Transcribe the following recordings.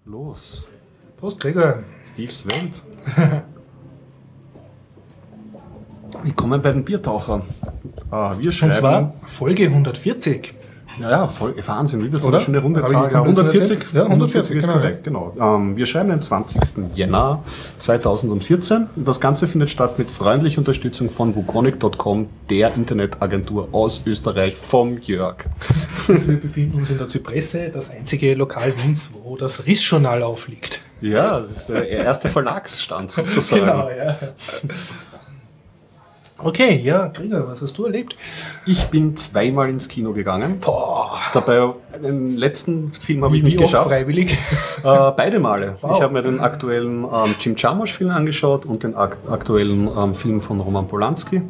Los. Prost, Gregor. Steves Welt. Willkommen bei den Biertauchern. Wir schreiben... Und zwar Folge 140. Ja, Wahnsinn, wie das Oder? schon eine runde Habe Zahl. ich Ja, ein bisschen 140, erzählt? Ja, 140 ist genau, korrekt, genau. Wir schreiben den 20. Jänner 2014 und das Ganze findet statt mit freundlicher Unterstützung von wukonic.com, der Internetagentur aus Österreich, vom Jörg. Wir befinden uns in der Zypresse, das einzige Lokal Wiens, wo das Riss-Journal aufliegt. Ja, das ist der erste Verlagsstand sozusagen. Genau, ja. Okay, ja, Gregor, was hast du erlebt? Ich bin zweimal ins Kino gegangen. Boah, Dabei, den letzten Film habe ich wie nicht oft geschafft. freiwillig? Beide Male. Wow. Ich habe mir den aktuellen Jim Jarmusch-Film angeschaut und den aktuellen Film von Roman Polanski.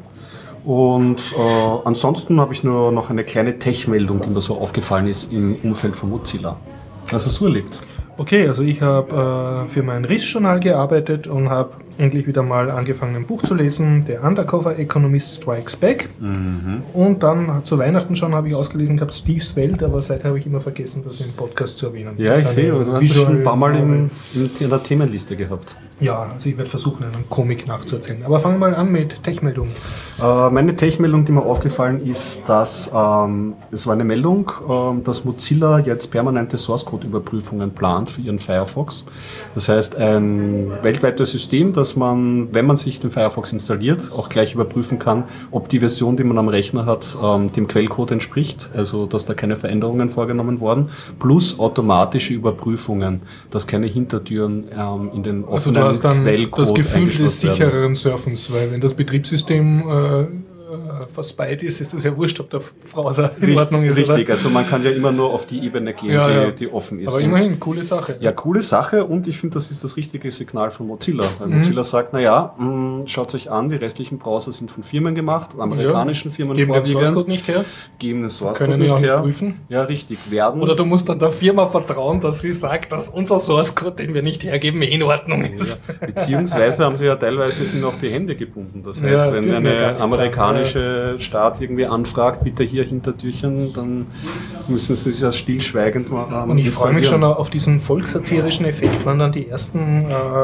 Und ansonsten habe ich nur noch eine kleine Tech-Meldung, die mir so aufgefallen ist im Umfeld von Mozilla. Was hast du erlebt? Okay, also ich habe für mein Riss-Journal gearbeitet und habe endlich wieder mal angefangen, ein Buch zu lesen, der Undercover Economist Strikes Back. Und dann zu Weihnachten schon habe ich ausgelesen gehabt, Steves Welt, aber seither habe ich immer vergessen, das im Podcast zu erwähnen. Ja, ich sehe, du hast es schon ein paar Mal in der Themenliste gehabt. Ja, also ich werde versuchen, einen Comic nachzuerzählen. Aber fangen wir mal an mit Tech-Meldungen. Meine Tech-Meldung, die mir aufgefallen ist, dass es war eine Meldung, dass Mozilla jetzt permanente Source-Code-Überprüfungen plant für ihren Firefox. Das heißt, ein weltweites System, dass man, wenn man sich den Firefox installiert, auch gleich überprüfen kann, ob die Version, die man am Rechner hat, dem Quellcode entspricht, also dass da keine Veränderungen vorgenommen wurden, plus automatische Überprüfungen, dass keine Hintertüren in den offenen Also du hast dann Quellcode das Gefühl des eingeschlossen werden. sichereren Surfens, weil wenn das Betriebssystem verspeit ist, ist es ja wurscht, ob der Browser in Ordnung ist. Richtig, Oder? also man kann ja immer nur auf die Ebene gehen, Ja. die offen ist. Aber immerhin, coole Sache. Ja, coole Sache und ich finde, das ist das richtige Signal von Mozilla. Weil Mozilla sagt, schaut euch an, die restlichen Browser sind von Firmen gemacht, amerikanischen Firmen Geben den vorwiegend. Source Code nicht her. Geben den Source Code Können wir nicht auch her. nicht prüfen. Ja, richtig. Werden. Oder du musst dann der Firma vertrauen, dass sie sagt, dass unser Source Code, den wir nicht hergeben, in Ordnung ist. Ja, beziehungsweise haben sie ja teilweise sind auch die Hände gebunden. Das heißt, Ja, wenn dürfen wir gar eine nicht amerikanische Staat irgendwie anfragt, bitte hier Hintertürchen, dann müssen sie sich ja stillschweigend machen. Und ich freue mich schon auf diesen volkserzieherischen Effekt, wenn dann die ersten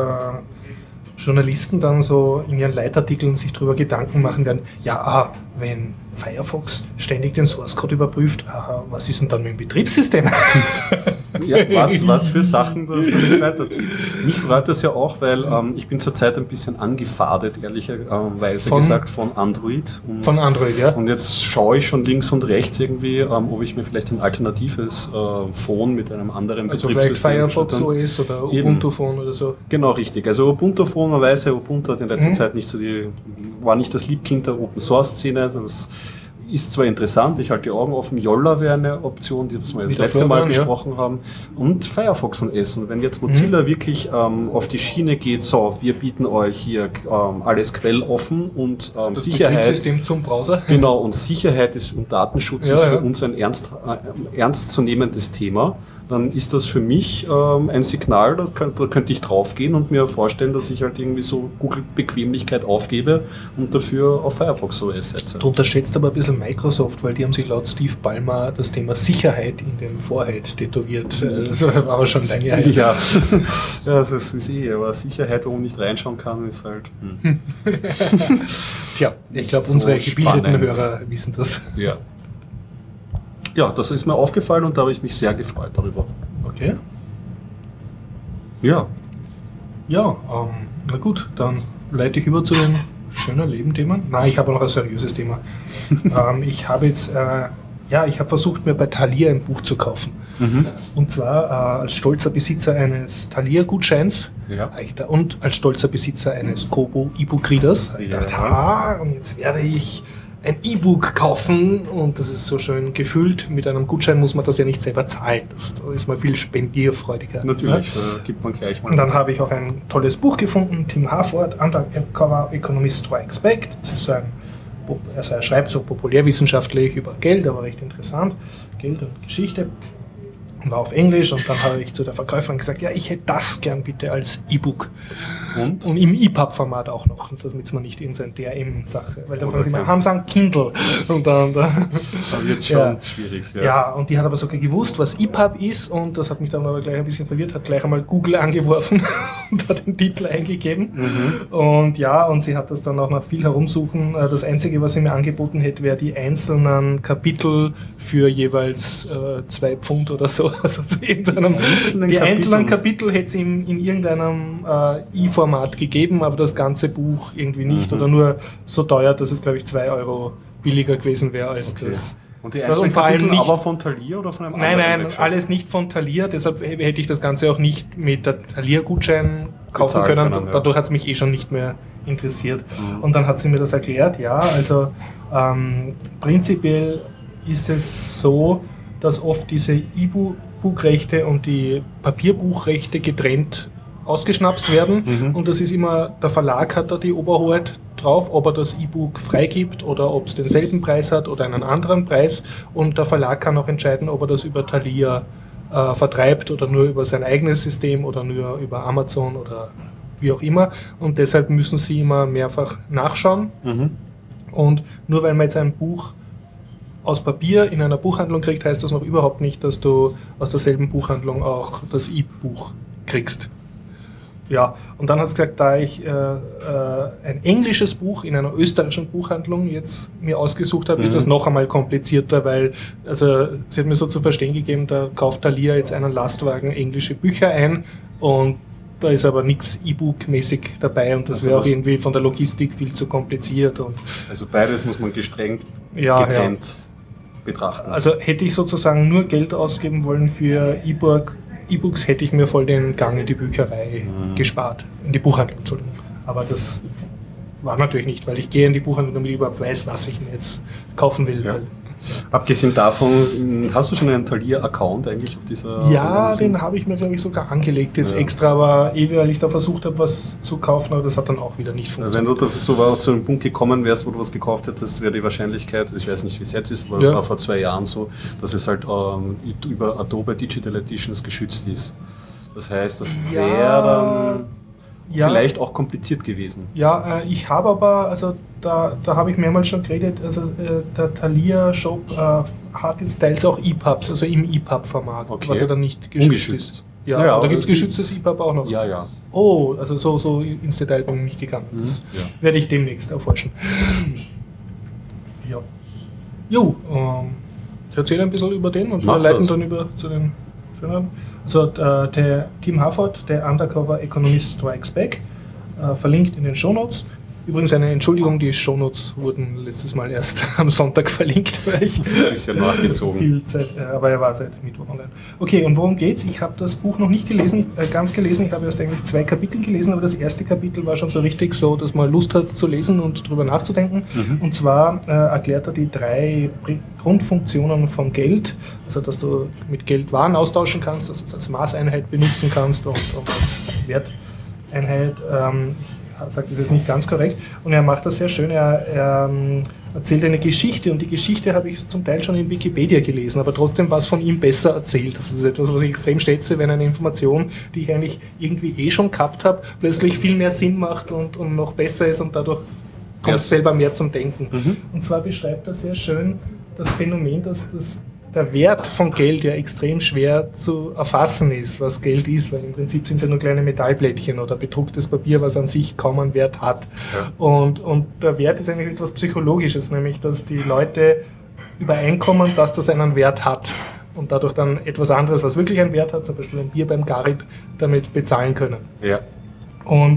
Journalisten dann so in ihren Leitartikeln sich darüber Gedanken machen werden, wenn Firefox ständig den Source Code überprüft, was ist denn dann mit dem Betriebssystem? Ja, was für Sachen das natürlich weiterzieht. Mich freut das ja auch, weil ich bin zurzeit ein bisschen angefadet, ehrlicherweise gesagt, von Android. Von Android, ja. Und jetzt schaue ich schon links und rechts irgendwie, ob ich mir vielleicht ein alternatives Phone mit einem anderen Also Betriebssystem... vielleicht Firefox OS oder Ubuntu Phone oder so. Genau, richtig. Also Ubuntu Phone, man weiß ja, Ubuntu hat in letzter Zeit nicht so war nicht das Liebkind der Open-Source-Szene. Das ist zwar interessant, ich halte die Augen offen, Yolla wäre eine Option, die wir das letzte Mal besprochen haben, und Firefox OS. Und wenn jetzt Mozilla wirklich auf die Schiene geht, so, wir bieten euch hier alles quelloffen und Das Sicherheit. Betriebssystem zum Browser. Genau, und Sicherheit und Datenschutz ist für uns ein ernstzunehmendes Thema. Dann ist das für mich ein Signal, da könnte ich draufgehen und mir vorstellen, dass ich halt irgendwie so Google-Bequemlichkeit aufgebe und dafür auf Firefox OS setze. Du unterschätzt aber ein bisschen Microsoft, weil die haben sich laut Steve Ballmer das Thema Sicherheit in den Vorhalt tätowiert. Das war aber schon lange her. Ja, das ist aber Sicherheit, wo man nicht reinschauen kann, ist halt... Tja, ich glaube, So unsere gebildeten spannend. Hörer wissen das. Ja. Ja, das ist mir aufgefallen und da habe ich mich sehr gefreut darüber. Okay. Ja. Ja, na gut, dann leite ich über zu den schönen Leben-Themen. Nein, ich habe noch ein seriöses Thema. Ich habe jetzt, ich habe versucht, mir bei Thalia ein Buch zu kaufen. Und zwar als stolzer Besitzer eines Thalia-Gutscheins und als stolzer Besitzer eines Kobo E-Book-Readers. Ich dachte, und jetzt werde ich ein E-Book kaufen und das ist so schön gefüllt. Mit einem Gutschein muss man das ja nicht selber zahlen. Da ist man viel spendierfreudiger. Natürlich, da gibt man gleich mal. Und dann habe ich auch ein tolles Buch gefunden, Tim Harford, Undercover Economist Strikes Back. Das ist er schreibt so populärwissenschaftlich über Geld, aber recht interessant. Geld und Geschichte. war auf Englisch und dann habe ich zu der Verkäuferin gesagt, ja, ich hätte das gern bitte als E-Book. Und im EPUB-Format auch noch, damit man nicht in so eine DRM-Sache, weil dann fragen sie immer, haben sie einen Kindle? Und dann wird es schon schwierig. Ja, und die hat aber sogar gewusst, was EPUB ist und das hat mich dann aber gleich ein bisschen verwirrt, hat gleich einmal Google angeworfen und hat den Titel eingegeben. Und ja, und sie hat das dann auch nach viel herumsuchen. Das Einzige, was sie mir angeboten hätte, wäre die einzelnen Kapitel für jeweils 2 Pfund oder so. Also zu irgendeinem, die einzelnen Kapitel hätte es in irgendeinem E-Format gegeben, aber das ganze Buch irgendwie nicht oder nur so teuer, dass es, glaube ich, 2 Euro billiger gewesen wäre als das. Und die einzelnen Kapitel nicht, aber von Thalia oder von einem anderen? Nein, alles nicht von Thalia, deshalb hätte ich das Ganze auch nicht mit der Thalia-Gutschein kaufen können. Dadurch hat es mich schon nicht mehr interessiert. Und dann hat sie mir das erklärt, ja, also prinzipiell ist es so, dass oft diese E-Book-Rechte und die Papierbuchrechte getrennt ausgeschnapst werden und das ist immer, der Verlag hat da die Oberhoheit drauf, ob er das E-Book freigibt oder ob es denselben Preis hat oder einen anderen Preis und der Verlag kann auch entscheiden, ob er das über Thalia vertreibt oder nur über sein eigenes System oder nur über Amazon oder wie auch immer und deshalb müssen sie immer mehrfach nachschauen und nur weil man jetzt ein Buch aus Papier in einer Buchhandlung kriegt, heißt das noch überhaupt nicht, dass du aus derselben Buchhandlung auch das E-Buch kriegst. Ja, und dann hat es gesagt, da ich ein englisches Buch in einer österreichischen Buchhandlung jetzt mir ausgesucht habe, ist das noch einmal komplizierter, weil also sie hat mir so zu verstehen gegeben, da kauft Thalia jetzt einen Lastwagen englische Bücher ein und da ist aber nichts E-Book-mäßig dabei und das also wäre auch irgendwie von der Logistik viel zu kompliziert. Und also beides muss man getrennt betrachten. Also hätte ich sozusagen nur Geld ausgeben wollen für E-Books, hätte ich mir voll den Gang in die Bücherei gespart. In die Buchhandlung, Entschuldigung. Aber das war natürlich nicht, weil ich gehe in die Buchhandlung, damit ich überhaupt weiß, was ich mir jetzt kaufen will. Ja. Abgesehen davon, hast du schon einen Thalia-Account eigentlich auf dieser? Ja, den habe ich mir, glaube ich, sogar angelegt jetzt extra, aber weil ich da versucht habe, was zu kaufen, aber das hat dann auch wieder nicht funktioniert. Wenn du so zu einem Punkt gekommen wärst, wo du was gekauft hättest, wäre die Wahrscheinlichkeit, ich weiß nicht, wie es jetzt ist, aber das war vor 2 Jahren so, dass es halt über Adobe Digital Editions geschützt ist. Das heißt, das wäre dann vielleicht auch kompliziert gewesen. Ja, ich habe aber, also da habe ich mehrmals schon geredet, also der Thalia-Shop hat jetzt teils auch EPUBs, also im EPUB-Format, was ja dann nicht geschützt ist. Ja, da gibt es geschütztes EPUB auch noch. Ja. Oh, also so ins Detail bin ich nicht gegangen. Das werde ich demnächst erforschen. Ja. Jo, ich erzähle ein bisschen über den und wir leiten dann über zu den schöneren. Also der Tim Harford, der Undercover Economist Strikes Back, verlinkt in den Shownotes. Übrigens eine Entschuldigung, die Shownotes wurden letztes Mal erst am Sonntag verlinkt, weil ich ein bisschen nachgezogen. Viel Zeit, aber er war seit Mittwoch online. Okay, und worum geht's? Ich habe das Buch noch nicht ganz gelesen. Ich habe erst eigentlich 2 Kapitel gelesen, aber das erste Kapitel war schon so richtig so, dass man Lust hat zu lesen und drüber nachzudenken. Und zwar erklärt er die 3 Grundfunktionen vom Geld, also dass du mit Geld Waren austauschen kannst, dass du es als Maßeinheit benutzen kannst und als Werteinheit. Sagt das jetzt nicht ganz korrekt. Und er macht das sehr schön. Er erzählt eine Geschichte und die Geschichte habe ich zum Teil schon in Wikipedia gelesen, aber trotzdem war es von ihm besser erzählt. Das ist etwas, was ich extrem schätze, wenn eine Information, die ich eigentlich irgendwie schon gehabt habe, plötzlich viel mehr Sinn macht und noch besser ist und dadurch kommt es selber mehr zum Denken. Und zwar beschreibt er sehr schön das Phänomen, dass der Wert von Geld ja extrem schwer zu erfassen ist, was Geld ist, weil im Prinzip sind es ja nur kleine Metallplättchen oder bedrucktes Papier, was an sich kaum einen Wert hat. Ja. Und der Wert ist eigentlich etwas Psychologisches, nämlich dass die Leute übereinkommen, dass das einen Wert hat und dadurch dann etwas anderes, was wirklich einen Wert hat, zum Beispiel ein Bier beim Garib, damit bezahlen können. Ja. Und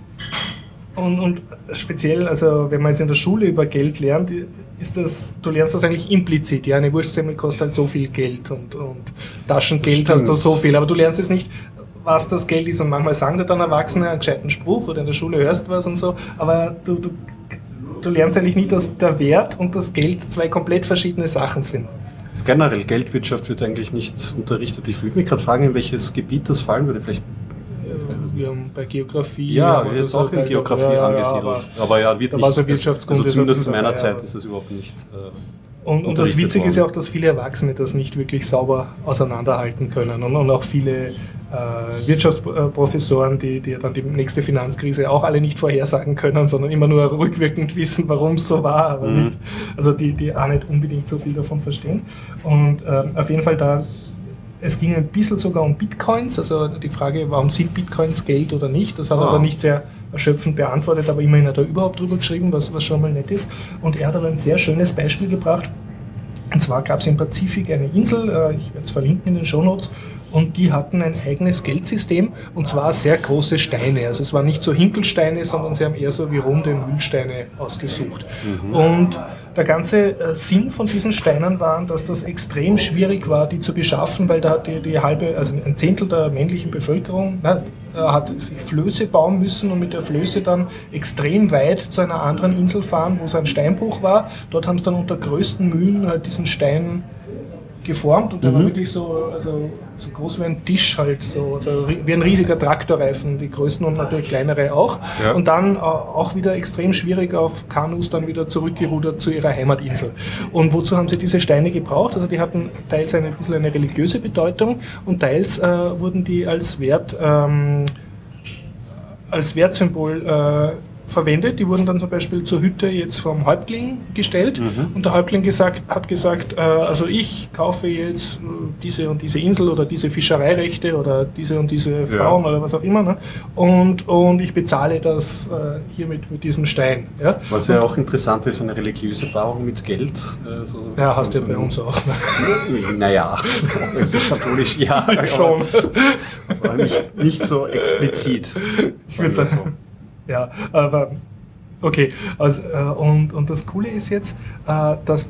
speziell, also wenn man jetzt in der Schule über Geld lernt, du lernst das eigentlich implizit. Ja, eine Wurstsemmel kostet halt so viel Geld und Taschengeld hast du so viel, aber du lernst jetzt nicht, was das Geld ist und manchmal sagen dir dann Erwachsene einen gescheiten Spruch oder in der Schule hörst was und so, aber du lernst eigentlich nie, dass der Wert und das Geld 2 komplett verschiedene Sachen sind. Generell, Geldwirtschaft wird eigentlich nicht unterrichtet. Ich würde mich gerade fragen, in welches Gebiet das fallen würde. Vielleicht wir haben bei Geografie. Ja, jetzt auch in Geografie angesiedelt. Aber ja, wird nicht. Also zumindest zu meiner Zeit ist das überhaupt nicht Und das Witzige ist ja auch, dass viele Erwachsene das nicht wirklich sauber auseinanderhalten können und auch viele Wirtschaftsprofessoren, die dann die nächste Finanzkrise auch alle nicht vorhersagen können, sondern immer nur rückwirkend wissen, warum es so war, aber nicht, also die auch nicht unbedingt so viel davon verstehen. Und auf jeden Fall es ging ein bisschen sogar um Bitcoins, also die Frage, warum sind Bitcoins Geld oder nicht, das hat er aber nicht sehr erschöpfend beantwortet, aber immerhin hat er überhaupt drüber geschrieben, was schon mal nett ist. Und er hat aber ein sehr schönes Beispiel gebracht, und zwar gab es im Pazifik eine Insel, ich werde es verlinken in den Shownotes, und die hatten ein eigenes Geldsystem, und zwar sehr große Steine. Also es waren nicht so Hinkelsteine, sondern sie haben eher so wie runde Mühlsteine ausgesucht. Und der ganze Sinn von diesen Steinen war, dass das extrem schwierig war, die zu beschaffen, weil da die halbe, also ein Zehntel der männlichen Bevölkerung hat sich Flöße bauen müssen und mit der Flöße dann extrem weit zu einer anderen Insel fahren, wo es ein Steinbruch war. Dort haben sie dann unter größten Mühen halt diesen Stein geformt und der war wirklich so groß wie ein Tisch halt, also wie ein riesiger Traktorreifen, die größten und natürlich kleinere auch. Ja. Und dann auch wieder extrem schwierig auf Kanus dann wieder zurückgerudert zu ihrer Heimatinsel. Und wozu haben sie diese Steine gebraucht? Also die hatten teils ein bisschen eine religiöse Bedeutung und teils wurden die als Wertsymbol verwendet. Die wurden dann zum Beispiel zur Hütte jetzt vom Häuptling gestellt und der Häuptling hat gesagt, also ich kaufe jetzt diese und diese Insel oder diese Fischereirechte oder diese und diese Frauen oder was auch immer, ne? Und ich bezahle das hier mit diesem Stein. Ja? Was ja auch interessant ist, eine religiöse Paarung mit Geld. Hast du ja bei uns auch. Naja, es ist katholisch, ja. Schon. Aber nicht so explizit. Ich würde sagen. So. Ja, aber okay. Also, und das Coole ist jetzt, dass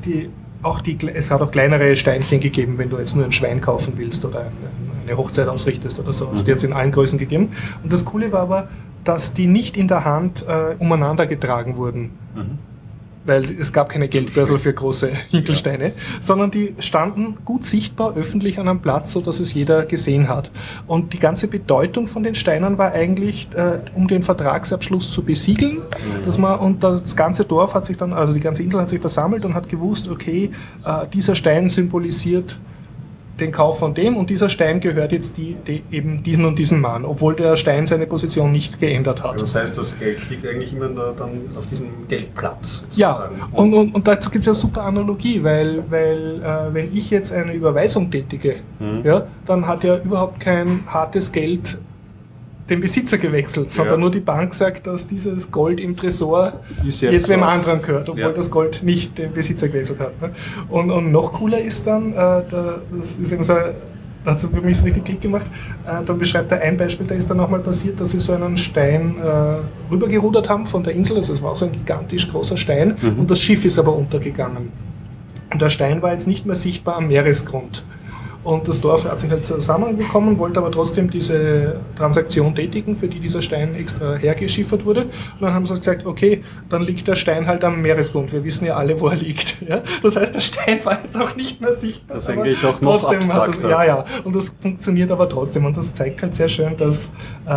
es hat auch kleinere Steinchen gegeben, wenn du jetzt nur ein Schwein kaufen willst oder eine Hochzeit ausrichtest oder so. Die hat es in allen Größen gegeben. Und das Coole war aber, dass die nicht in der Hand umeinander getragen wurden. Weil es gab keine Geldbörsel für große Hinkelsteine, sondern die standen gut sichtbar öffentlich an einem Platz, sodass es jeder gesehen hat. Und die ganze Bedeutung von den Steinen war eigentlich, um den Vertragsabschluss zu besiegeln, und das ganze Dorf hat sich dann, also die ganze Insel hat sich versammelt und hat gewusst, okay, dieser Stein symbolisiert den Kauf von dem und dieser Stein gehört jetzt eben diesen und diesen Mann, obwohl der Stein seine Position nicht geändert hat. Das heißt, das Geld liegt eigentlich immer dann auf diesem Geldplatz. Sozusagen. Ja, und dazu gibt es ja eine super Analogie, weil wenn ich jetzt eine Überweisung tätige, dann hat ja überhaupt kein hartes Geld den Besitzer gewechselt, sondern nur die Bank sagt, dass dieses Gold im Tresor jetzt wem anderen gehört, obwohl das Gold nicht den Besitzer gewechselt hat. Ne? Und noch cooler ist dann, das ist eben so, dazu hat mich so richtig Klick gemacht, dann beschreibt er ein Beispiel, da ist dann nochmal passiert, dass sie so einen Stein rübergerudert haben von der Insel, also es war auch so ein gigantisch großer Stein und das Schiff ist aber untergegangen. Und der Stein war jetzt nicht mehr sichtbar am Meeresgrund. Und das Dorf hat sich halt zusammengekommen, wollte aber trotzdem diese Transaktion tätigen, für die dieser Stein extra hergeschiffert wurde. Und dann haben sie gesagt, okay, dann liegt der Stein halt am Meeresgrund. Wir wissen ja alle, wo er liegt. Ja? Das heißt, der Stein war jetzt auch nicht mehr sichtbar. Das ist eigentlich auch noch abstrakter. Ja. Und das funktioniert aber trotzdem. Und das zeigt halt sehr schön, dass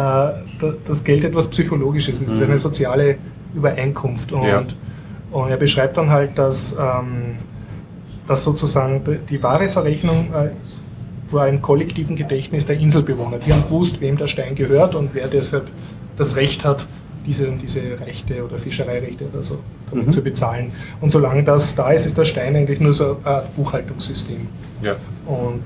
das Geld etwas Psychologisches ist. Es ist eine soziale Übereinkunft. Und er beschreibt dann halt, dass sozusagen die wahre Verrechnung war im kollektiven Gedächtnis der Inselbewohner. Die haben gewusst, wem der Stein gehört und wer deshalb das Recht hat, diese Rechte oder Fischereirechte oder so damit zu bezahlen. Und solange das da ist, ist der Stein eigentlich nur so ein Buchhaltungssystem. Ja. Und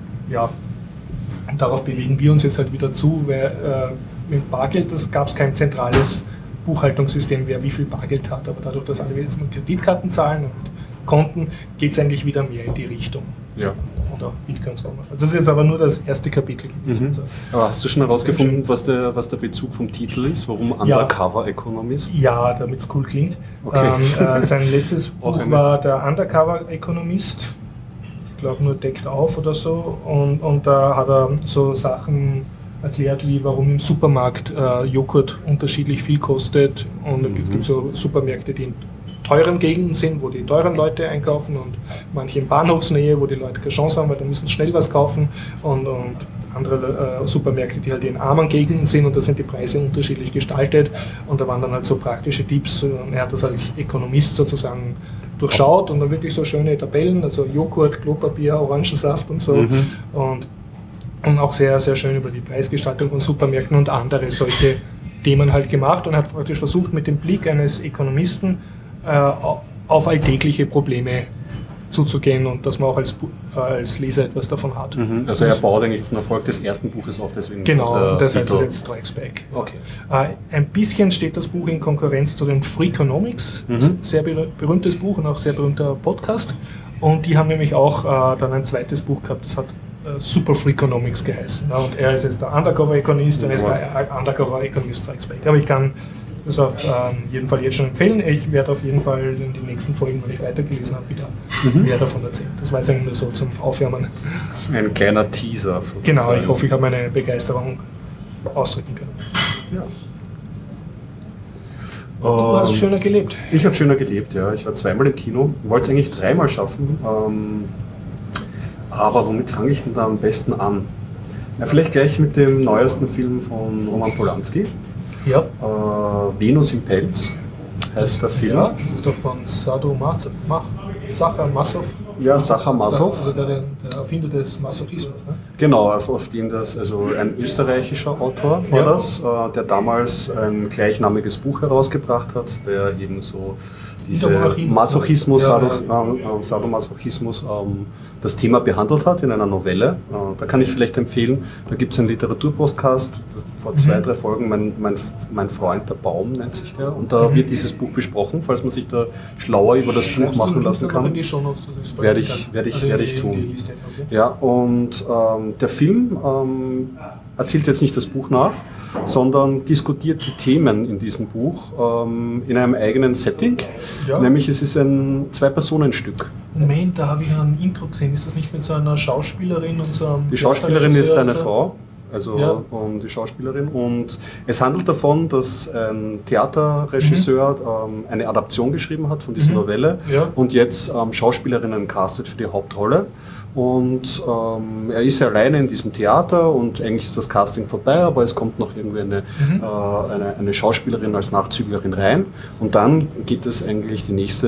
darauf bewegen wir uns jetzt halt wieder zu, weil mit Bargeld gab es kein zentrales Buchhaltungssystem, wer wie viel Bargeld hat. Aber dadurch, dass alle jetzt mit Kreditkarten zahlen und Konten, geht es eigentlich wieder mehr in die Richtung. Ja. Oder Bitcoins auch noch. Das ist jetzt aber nur das erste Kapitel gewesen. Also, aber hast du schon herausgefunden, was der Bezug vom Titel ist? Warum Undercover Economist? Ja, damit es cool klingt. Okay. Sein letztes Buch war der Undercover Economist. Ich glaube nur deckt auf oder so. Und da hat er so Sachen erklärt, wie warum im Supermarkt Joghurt unterschiedlich viel kostet. Und es gibt so Supermärkte, die in teuren Gegenden sind, wo die teuren Leute einkaufen und manche in Bahnhofsnähe, wo die Leute keine Chance haben, weil da müssen schnell was kaufen und andere Supermärkte, die halt in armen Gegenden sind und da sind die Preise unterschiedlich gestaltet und da waren dann halt so praktische Tipps und er hat das als Ökonomist sozusagen durchschaut und dann wirklich so schöne Tabellen, also Joghurt, Klopapier, Orangensaft und so. Und auch sehr, sehr schön über die Preisgestaltung von Supermärkten und andere solche Themen halt gemacht und hat praktisch versucht, mit dem Blick eines Ökonomisten auf alltägliche Probleme zuzugehen und dass man auch als Leser etwas davon hat. Also er baut eigentlich auf den Erfolg des ersten Buches auf, deswegen genau, das heißt jetzt Strikes Back. Okay. Ein bisschen steht das Buch in Konkurrenz zu den Freakonomics, sehr berühmtes Buch und auch sehr berühmter Podcast, und die haben nämlich auch dann ein zweites Buch gehabt, das hat Super Freakonomics geheißen. Und er ist jetzt der Undercover-Ökonomist und er ist der Undercover-Ökonomist Strikes Back. Aber ich kann das auf jeden Fall jetzt schon empfehlen. Ich werde auf jeden Fall in den nächsten Folgen, wenn ich weitergelesen habe, wieder mehr davon erzählen. Das war jetzt eigentlich nur so zum Aufwärmen. Ein kleiner Teaser sozusagen. Genau, ich hoffe, ich habe meine Begeisterung ausdrücken können. Ja. Du hast schöner gelebt. Ich habe schöner gelebt, ja. Ich war zweimal im Kino, wollte es eigentlich dreimal schaffen. Aber womit fange ich denn da am besten an? Ja, vielleicht gleich mit dem neuesten Film von Roman Polanski. Ja. Venus im Pelz heißt der Film. Ja, das ist doch von Sacha Massow. Ja, Sacha Massow. Also der Erfinder des Masochismus. Ne? Genau, auf dem also ein österreichischer Autor war das, der damals ein gleichnamiges Buch herausgebracht hat, der eben so diese Masochismus, Sadomasochismus, das Thema behandelt hat in einer Novelle. Da kann ich vielleicht empfehlen, da gibt es einen Literaturpodcast, vor 2-3 Folgen, mein Freund der Baum nennt sich der, und da wird dieses Buch besprochen, falls man sich da schlauer über das Buch machen lassen kann. Werde ich tun. Ja, und der Film erzählt jetzt nicht das Buch nach, sondern diskutiert die Themen in diesem Buch in einem eigenen Setting. Ja. Nämlich es ist ein 2-Personen-Stück. Moment, da habe ich ein Intro gesehen. Ist das nicht mit so einer Schauspielerin und so einem... Die Schauspielerin ist seine Frau. Also die Schauspielerin. Und es handelt davon, dass ein Theaterregisseur eine Adaption geschrieben hat von dieser Novelle und jetzt Schauspielerinnen castet für die Hauptrolle. Und er ist alleine in diesem Theater und eigentlich ist das Casting vorbei, aber es kommt noch irgendwie eine Schauspielerin als Nachzüglerin rein. Und dann geht es eigentlich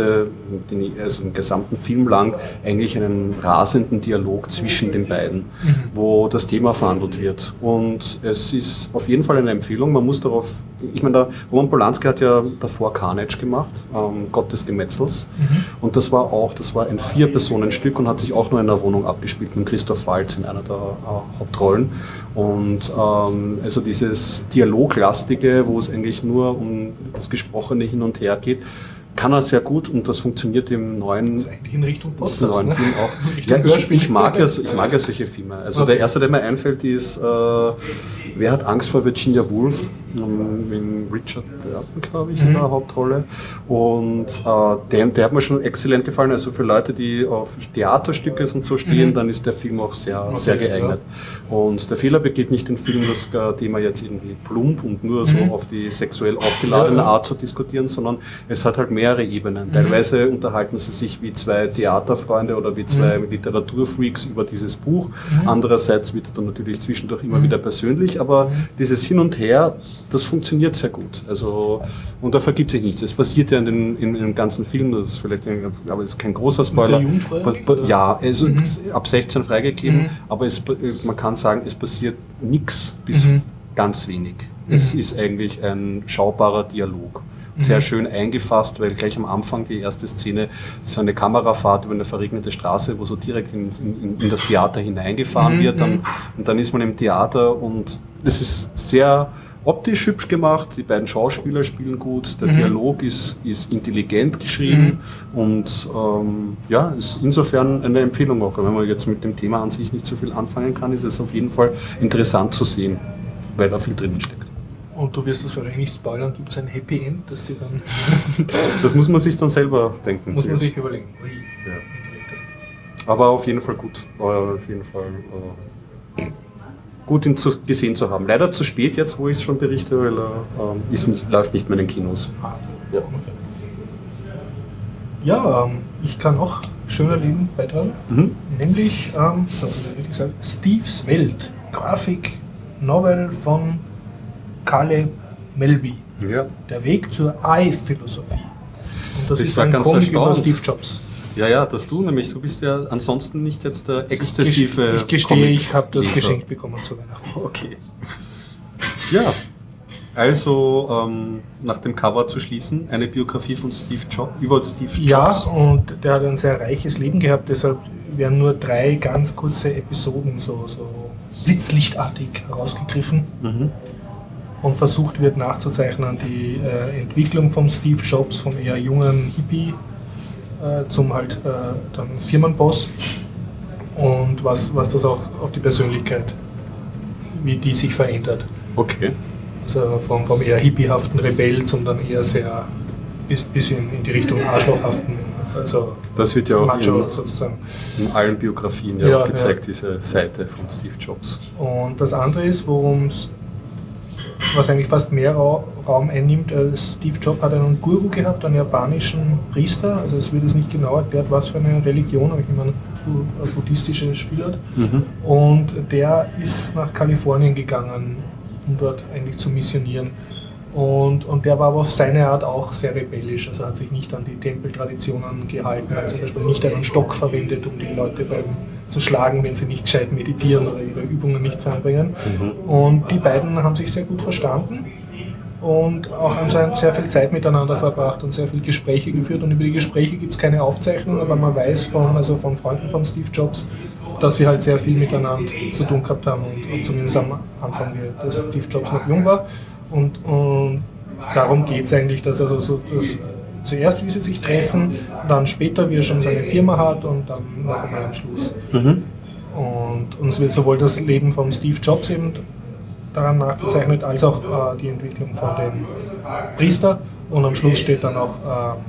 also den gesamten Film lang eigentlich einen rasenden Dialog zwischen den beiden, wo das Thema verhandelt wird. Und es ist auf jeden Fall eine Empfehlung. Man muss darauf, ich meine, der Roman Polanski hat ja davor Carnage gemacht, Gott des Gemetzels. Und das war ein 4-Personen-Stück und hat sich auch nur in der Wohnung abgespielt mit Christoph Waltz in einer der Hauptrollen. Und also dieses Dialoglastige, wo es eigentlich nur um das Gesprochene hin und her geht, kann er sehr gut und das funktioniert im neuen, das ist eigentlich in Richtung Podcast, neuen Film auch. Ja, ich mag ja solche Filme. Also der erste, der mir einfällt, ist Wer hat Angst vor Virginia Woolf? Mit Richard Burton, glaube ich, in der Hauptrolle. Und der hat mir schon exzellent gefallen. Also für Leute, die auf Theaterstücke und so stehen, dann ist der Film auch sehr geeignet. Ja. Und der Fehler begeht nicht, den Film, das Thema jetzt irgendwie plump und nur so auf die sexuell aufgeladene Art zu diskutieren, sondern es hat halt mehrere Ebenen. Teilweise unterhalten sie sich wie 2 Theaterfreunde oder wie 2 Literaturfreaks über dieses Buch. Andererseits wird es dann natürlich zwischendurch immer wieder persönlich, aber dieses Hin und Her, das funktioniert sehr gut. Also, und da vergibt sich nichts. Es passiert ja in dem ganzen Film, das ist vielleicht, aber das ist kein großer Spoiler. Ist der jugendfrei? Ja, also ab 16 freigegeben, aber man kann sagen, es passiert nichts bis ganz wenig. Es ist eigentlich ein schaubarer Dialog. Sehr schön eingefasst, weil gleich am Anfang die erste Szene ist eine Kamerafahrt über eine verregnete Straße, wo so direkt in das Theater hineingefahren wird. Und dann ist man im Theater und es ist sehr optisch hübsch gemacht, die beiden Schauspieler spielen gut, der Dialog ist intelligent geschrieben und ist insofern eine Empfehlung auch. Wenn man jetzt mit dem Thema an sich nicht so viel anfangen kann, ist es auf jeden Fall interessant zu sehen, weil da viel drin steckt. Und du wirst das wahrscheinlich nicht spoilern, gibt es ein Happy End, dass die dann... Das muss man sich dann selber denken. Muss man sich überlegen. Ja. Aber auf jeden Fall gut. Auf jeden Fall gut, ihn gesehen zu haben. Leider zu spät jetzt, wo ich es schon berichte, weil er läuft nicht mehr in den Kinos. Ja, okay. Ja, ich kann auch schöner Leben beitragen. Nämlich, Steves Welt, Grafik-Novel von Caleb Melby. Ja. Der Weg zur I-Philosophie. Und das Ich ist war ein ganz Comic über erstaunt. Steve Jobs. Ja, dass du nämlich, du bist ja ansonsten nicht jetzt der exzessive Ich gestehe, ich habe das Comic-Leser. geschenkt bekommen zu Weihnachten. Okay. Ja, also nach dem Cover zu schließen, eine Biografie von Steve Jobs, über Steve Jobs. Ja, und der hat ein sehr reiches Leben gehabt, deshalb werden nur 3 ganz kurze Episoden so blitzlichtartig herausgegriffen und versucht wird nachzuzeichnen die Entwicklung von Steve Jobs, vom eher jungen Hippie zum halt dann Firmenboss und was das auch auf die Persönlichkeit, wie die sich verändert. Okay. Also vom eher hippiehaften Rebell zum dann eher sehr bisschen in die Richtung Arschlochhaften, also Das wird ja auch Macho sozusagen. in allen Biografien Ja, auch gezeigt, diese Seite von Steve Jobs. Und das andere ist, was eigentlich fast mehr Raum einnimmt, Steve Jobs hat einen Guru gehabt, einen japanischen Priester, also es wird jetzt nicht genau erklärt, was für eine Religion, aber ich meine, eine buddhistische Spielart. Und der ist nach Kalifornien gegangen, um dort eigentlich zu missionieren. Und der war aber auf seine Art auch sehr rebellisch, also hat sich nicht an die Tempeltraditionen gehalten, hat zum Beispiel nicht einen Stock verwendet, um die Leute zu schlagen, wenn sie nicht gescheit meditieren oder ihre Übungen nicht anbringen. Und die beiden haben sich sehr gut verstanden und auch anscheinend sehr viel Zeit miteinander verbracht und sehr viele Gespräche geführt. Und über die Gespräche gibt es keine Aufzeichnungen, aber man weiß von Freunden von Steve Jobs, dass sie halt sehr viel miteinander zu tun gehabt haben und zumindest am Anfang, wie Steve Jobs noch jung war. Und darum geht es eigentlich, dass also zuerst, wie sie sich treffen, dann später, wie er schon seine Firma hat und dann noch einmal am Schluss. Und es wird sowohl das Leben von Steve Jobs eben daran nachgezeichnet, als auch die Entwicklung von dem Priester. Und am Schluss steht dann auch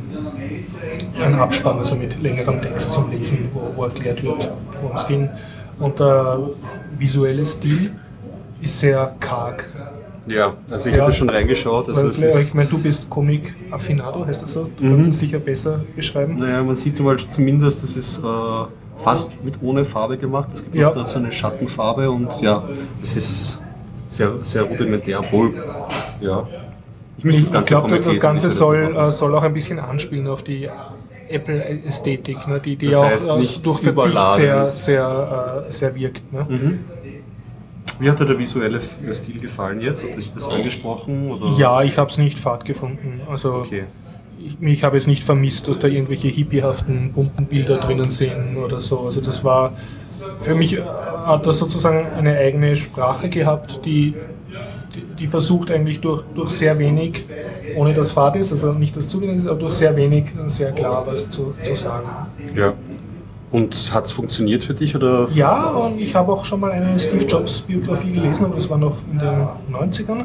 ein Abspann, also mit längerem Text zum Lesen, wo erklärt wird, worum es ging. Und der visuelle Stil ist sehr karg. Ja, also ich habe schon reingeschaut. Also Ich meine, du bist Comic-Affinado, heißt das so? Du kannst es sicher besser beschreiben. Naja, man sieht mal zumindest, das ist fast ohne Farbe gemacht. Es gibt auch so eine Schattenfarbe und ja, es ist sehr, sehr rudimentär, obwohl, ja. Ich glaube, das Ganze soll auch ein bisschen anspielen auf die Apple-Ästhetik, ne, die das heißt, auch durch Verzicht sehr wirkt. Ne? Wie hat dir der visuelle Stil gefallen jetzt? Hat dich das angesprochen? Oder? Ja, ich habe es nicht fad gefunden. Also okay. Ich habe es nicht vermisst, dass da irgendwelche hippiehaften, bunten Bilder drinnen sind oder so. Also das war, für mich hat das sozusagen eine eigene Sprache gehabt, die versucht eigentlich durch sehr wenig, ohne dass fad ist, also nicht das zu wenig ist, aber durch sehr wenig sehr klar was zu sagen. Ja. Und hat es funktioniert für dich? Oder? Ja, und ich habe auch schon mal eine Steve Jobs Biografie gelesen, aber das war noch in den 90ern.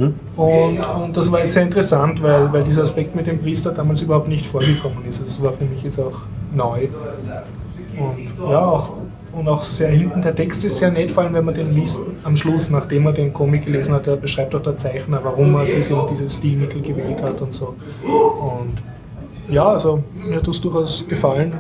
Und das war jetzt sehr interessant, weil dieser Aspekt mit dem Priester damals überhaupt nicht vorgekommen ist. Also das war für mich jetzt auch neu. Und ja, auch sehr hinten, der Text ist sehr nett, vor allem wenn man den liest am Schluss, nachdem er den Comic gelesen hat, beschreibt auch der Zeichner, warum er dieses Stilmittel gewählt hat und so. Und ja, also mir hat das durchaus gefallen.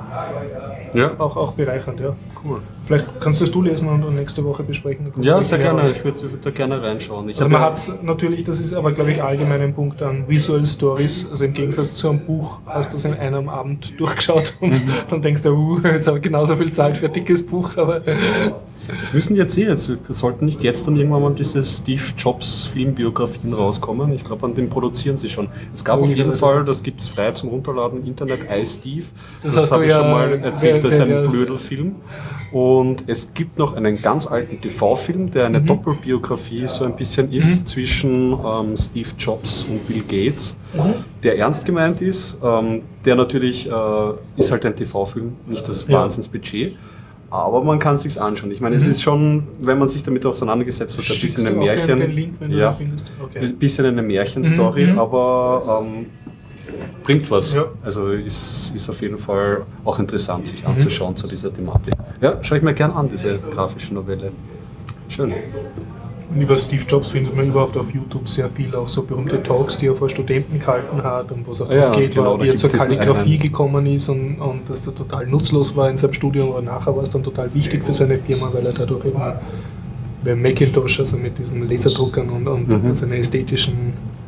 Ja. Auch bereichernd, ja. Cool. Vielleicht kannst du es lesen und nächste Woche besprechen. Ja, sehr gerne. Ich würde da gerne reinschauen. Man hat es natürlich, das ist aber, glaube ich, allgemein ein Punkt an Visual Stories. Also im Gegensatz zu einem Buch hast du es in einem Abend durchgeschaut und dann denkst du, jetzt habe ich genauso viel Zeit für ein dickes Buch. Aber das müssen jetzt sollten nicht jetzt dann irgendwann mal diese Steve Jobs Filmbiografien rauskommen. Ich glaube, an dem produzieren sie schon. Es gab auf jeden Fall, das gibt es frei zum Runterladen im Internet, iSteve. Das habe ich schon mal erzählt, das ist ein Blödelfilm. Und es gibt noch einen ganz alten TV-Film, der eine Doppelbiografie so ein bisschen ist zwischen Steve Jobs und Bill Gates, der ernst gemeint ist. Der natürlich ist halt ein TV-Film, nicht das Wahnsinnsbudget. Aber man kann es sich anschauen. Ich meine, es ist schon, wenn man sich damit auseinandergesetzt hat, ein bisschen ein Märchen. Den Link, wenn du findest? Okay. Ein bisschen eine Märchenstory, aber bringt was. Ja. Also ist auf jeden Fall auch interessant, sich anzuschauen zu dieser Thematik. Ja, schaue ich mir gern an, diese grafische Novelle. Schön. Und über Steve Jobs findet man überhaupt auf YouTube sehr viel, auch so berühmte Talks, die er vor Studenten gehalten hat und wo es auch darum geht, wie er zur Kalligrafie gekommen ist und dass er total nutzlos war in seinem Studium, aber nachher war es dann total wichtig für seine Firma, weil er dadurch eben bei Macintosh, also mit diesen Laserdruckern und seine ästhetischen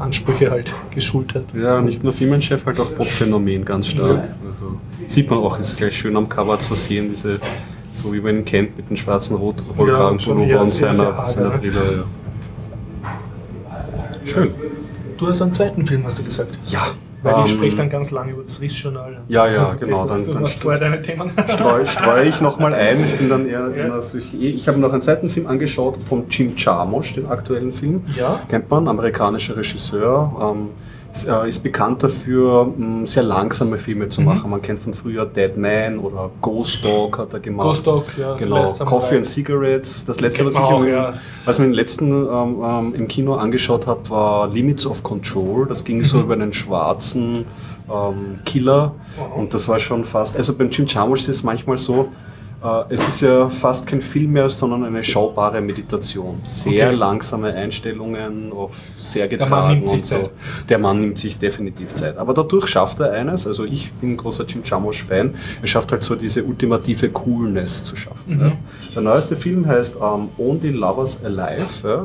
Ansprüche halt geschult hat. Ja, nicht nur Firmenchef, halt auch Pop-Phänomen ganz stark. Also sieht man auch, ist gleich schön am Cover zu sehen, diese, so wie man ihn kennt, mit dem schwarzen Rollkragenpullover und seiner Brille. Ja. Schön. Du hast einen zweiten Film, hast du gesagt? Ja. Weil ich spreche dann ganz lange über das Riss-Journal. Ja, genau. Dann streue deine Themen. Streue ich nochmal ein. Ich bin dann eher ich habe noch einen zweiten Film angeschaut von Jim Jarmusch, den aktuellen Film. Ja. Kennt man, amerikanischer Regisseur. Ist bekannt dafür, sehr langsame Filme zu machen. Man kennt von früher Dead Man oder Ghost Dog hat er gemacht. Ghost Dog, ja. Genau, Coffee and Cigarettes. Das letzte, was ich mir im letzten im Kino angeschaut habe, war Limits of Control. Das ging so über einen schwarzen Killer. Und das war schon fast, also beim Jim Jarmusch ist es manchmal so, es ist ja fast kein Film mehr, sondern eine schaubare Meditation. Sehr langsame Einstellungen, auch sehr getragen. Der Mann nimmt sich Zeit. Der Mann nimmt sich definitiv Zeit. Aber dadurch schafft er eines, also ich bin ein großer Jim Jarmusch-Fan, er schafft halt so diese ultimative Coolness zu schaffen. Ja. Der neueste Film heißt Only Lovers Alive, ja,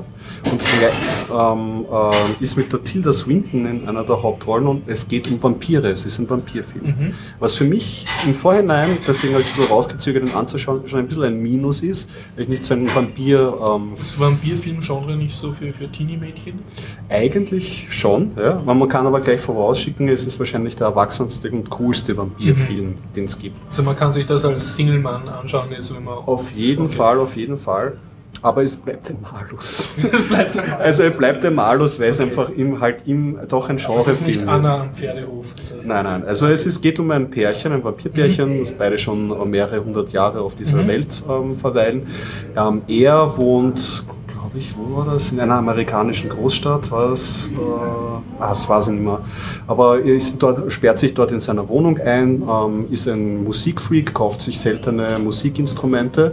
und ist mit der Tilda Swinton in einer der Hauptrollen und es geht um Vampire, es ist ein Vampirfilm. Was für mich im Vorhinein, deswegen als ich rausgezögert den anzuschauen, schon ein bisschen ein Minus ist, weil ich nicht so ein Vampir... Ist Vampirfilm-Genre nicht so für Teenie-Mädchen? Eigentlich schon, ja. Man kann aber gleich vorausschicken, es ist wahrscheinlich der erwachsenste und coolste Vampirfilm, den es gibt. Also man kann sich das als Single-Mann anschauen, jetzt, wenn man... Auf jeden Fall. Aber es bleibt ein Malus. Also er bleibt ein Malus, weil es einfach doch ein Genrefilm ist. Es ist nicht Anna am Pferdehof. Nein. Also es geht um ein Pärchen, ein Vampirpärchen, das beide schon mehrere hundert Jahre auf dieser Welt verweilen. Er wohnt, glaube ich, wo war das? In einer amerikanischen Großstadt war es. Das weiß ich nicht mehr. Aber er sperrt sich dort in seiner Wohnung ein, ist ein Musikfreak, kauft sich seltene Musikinstrumente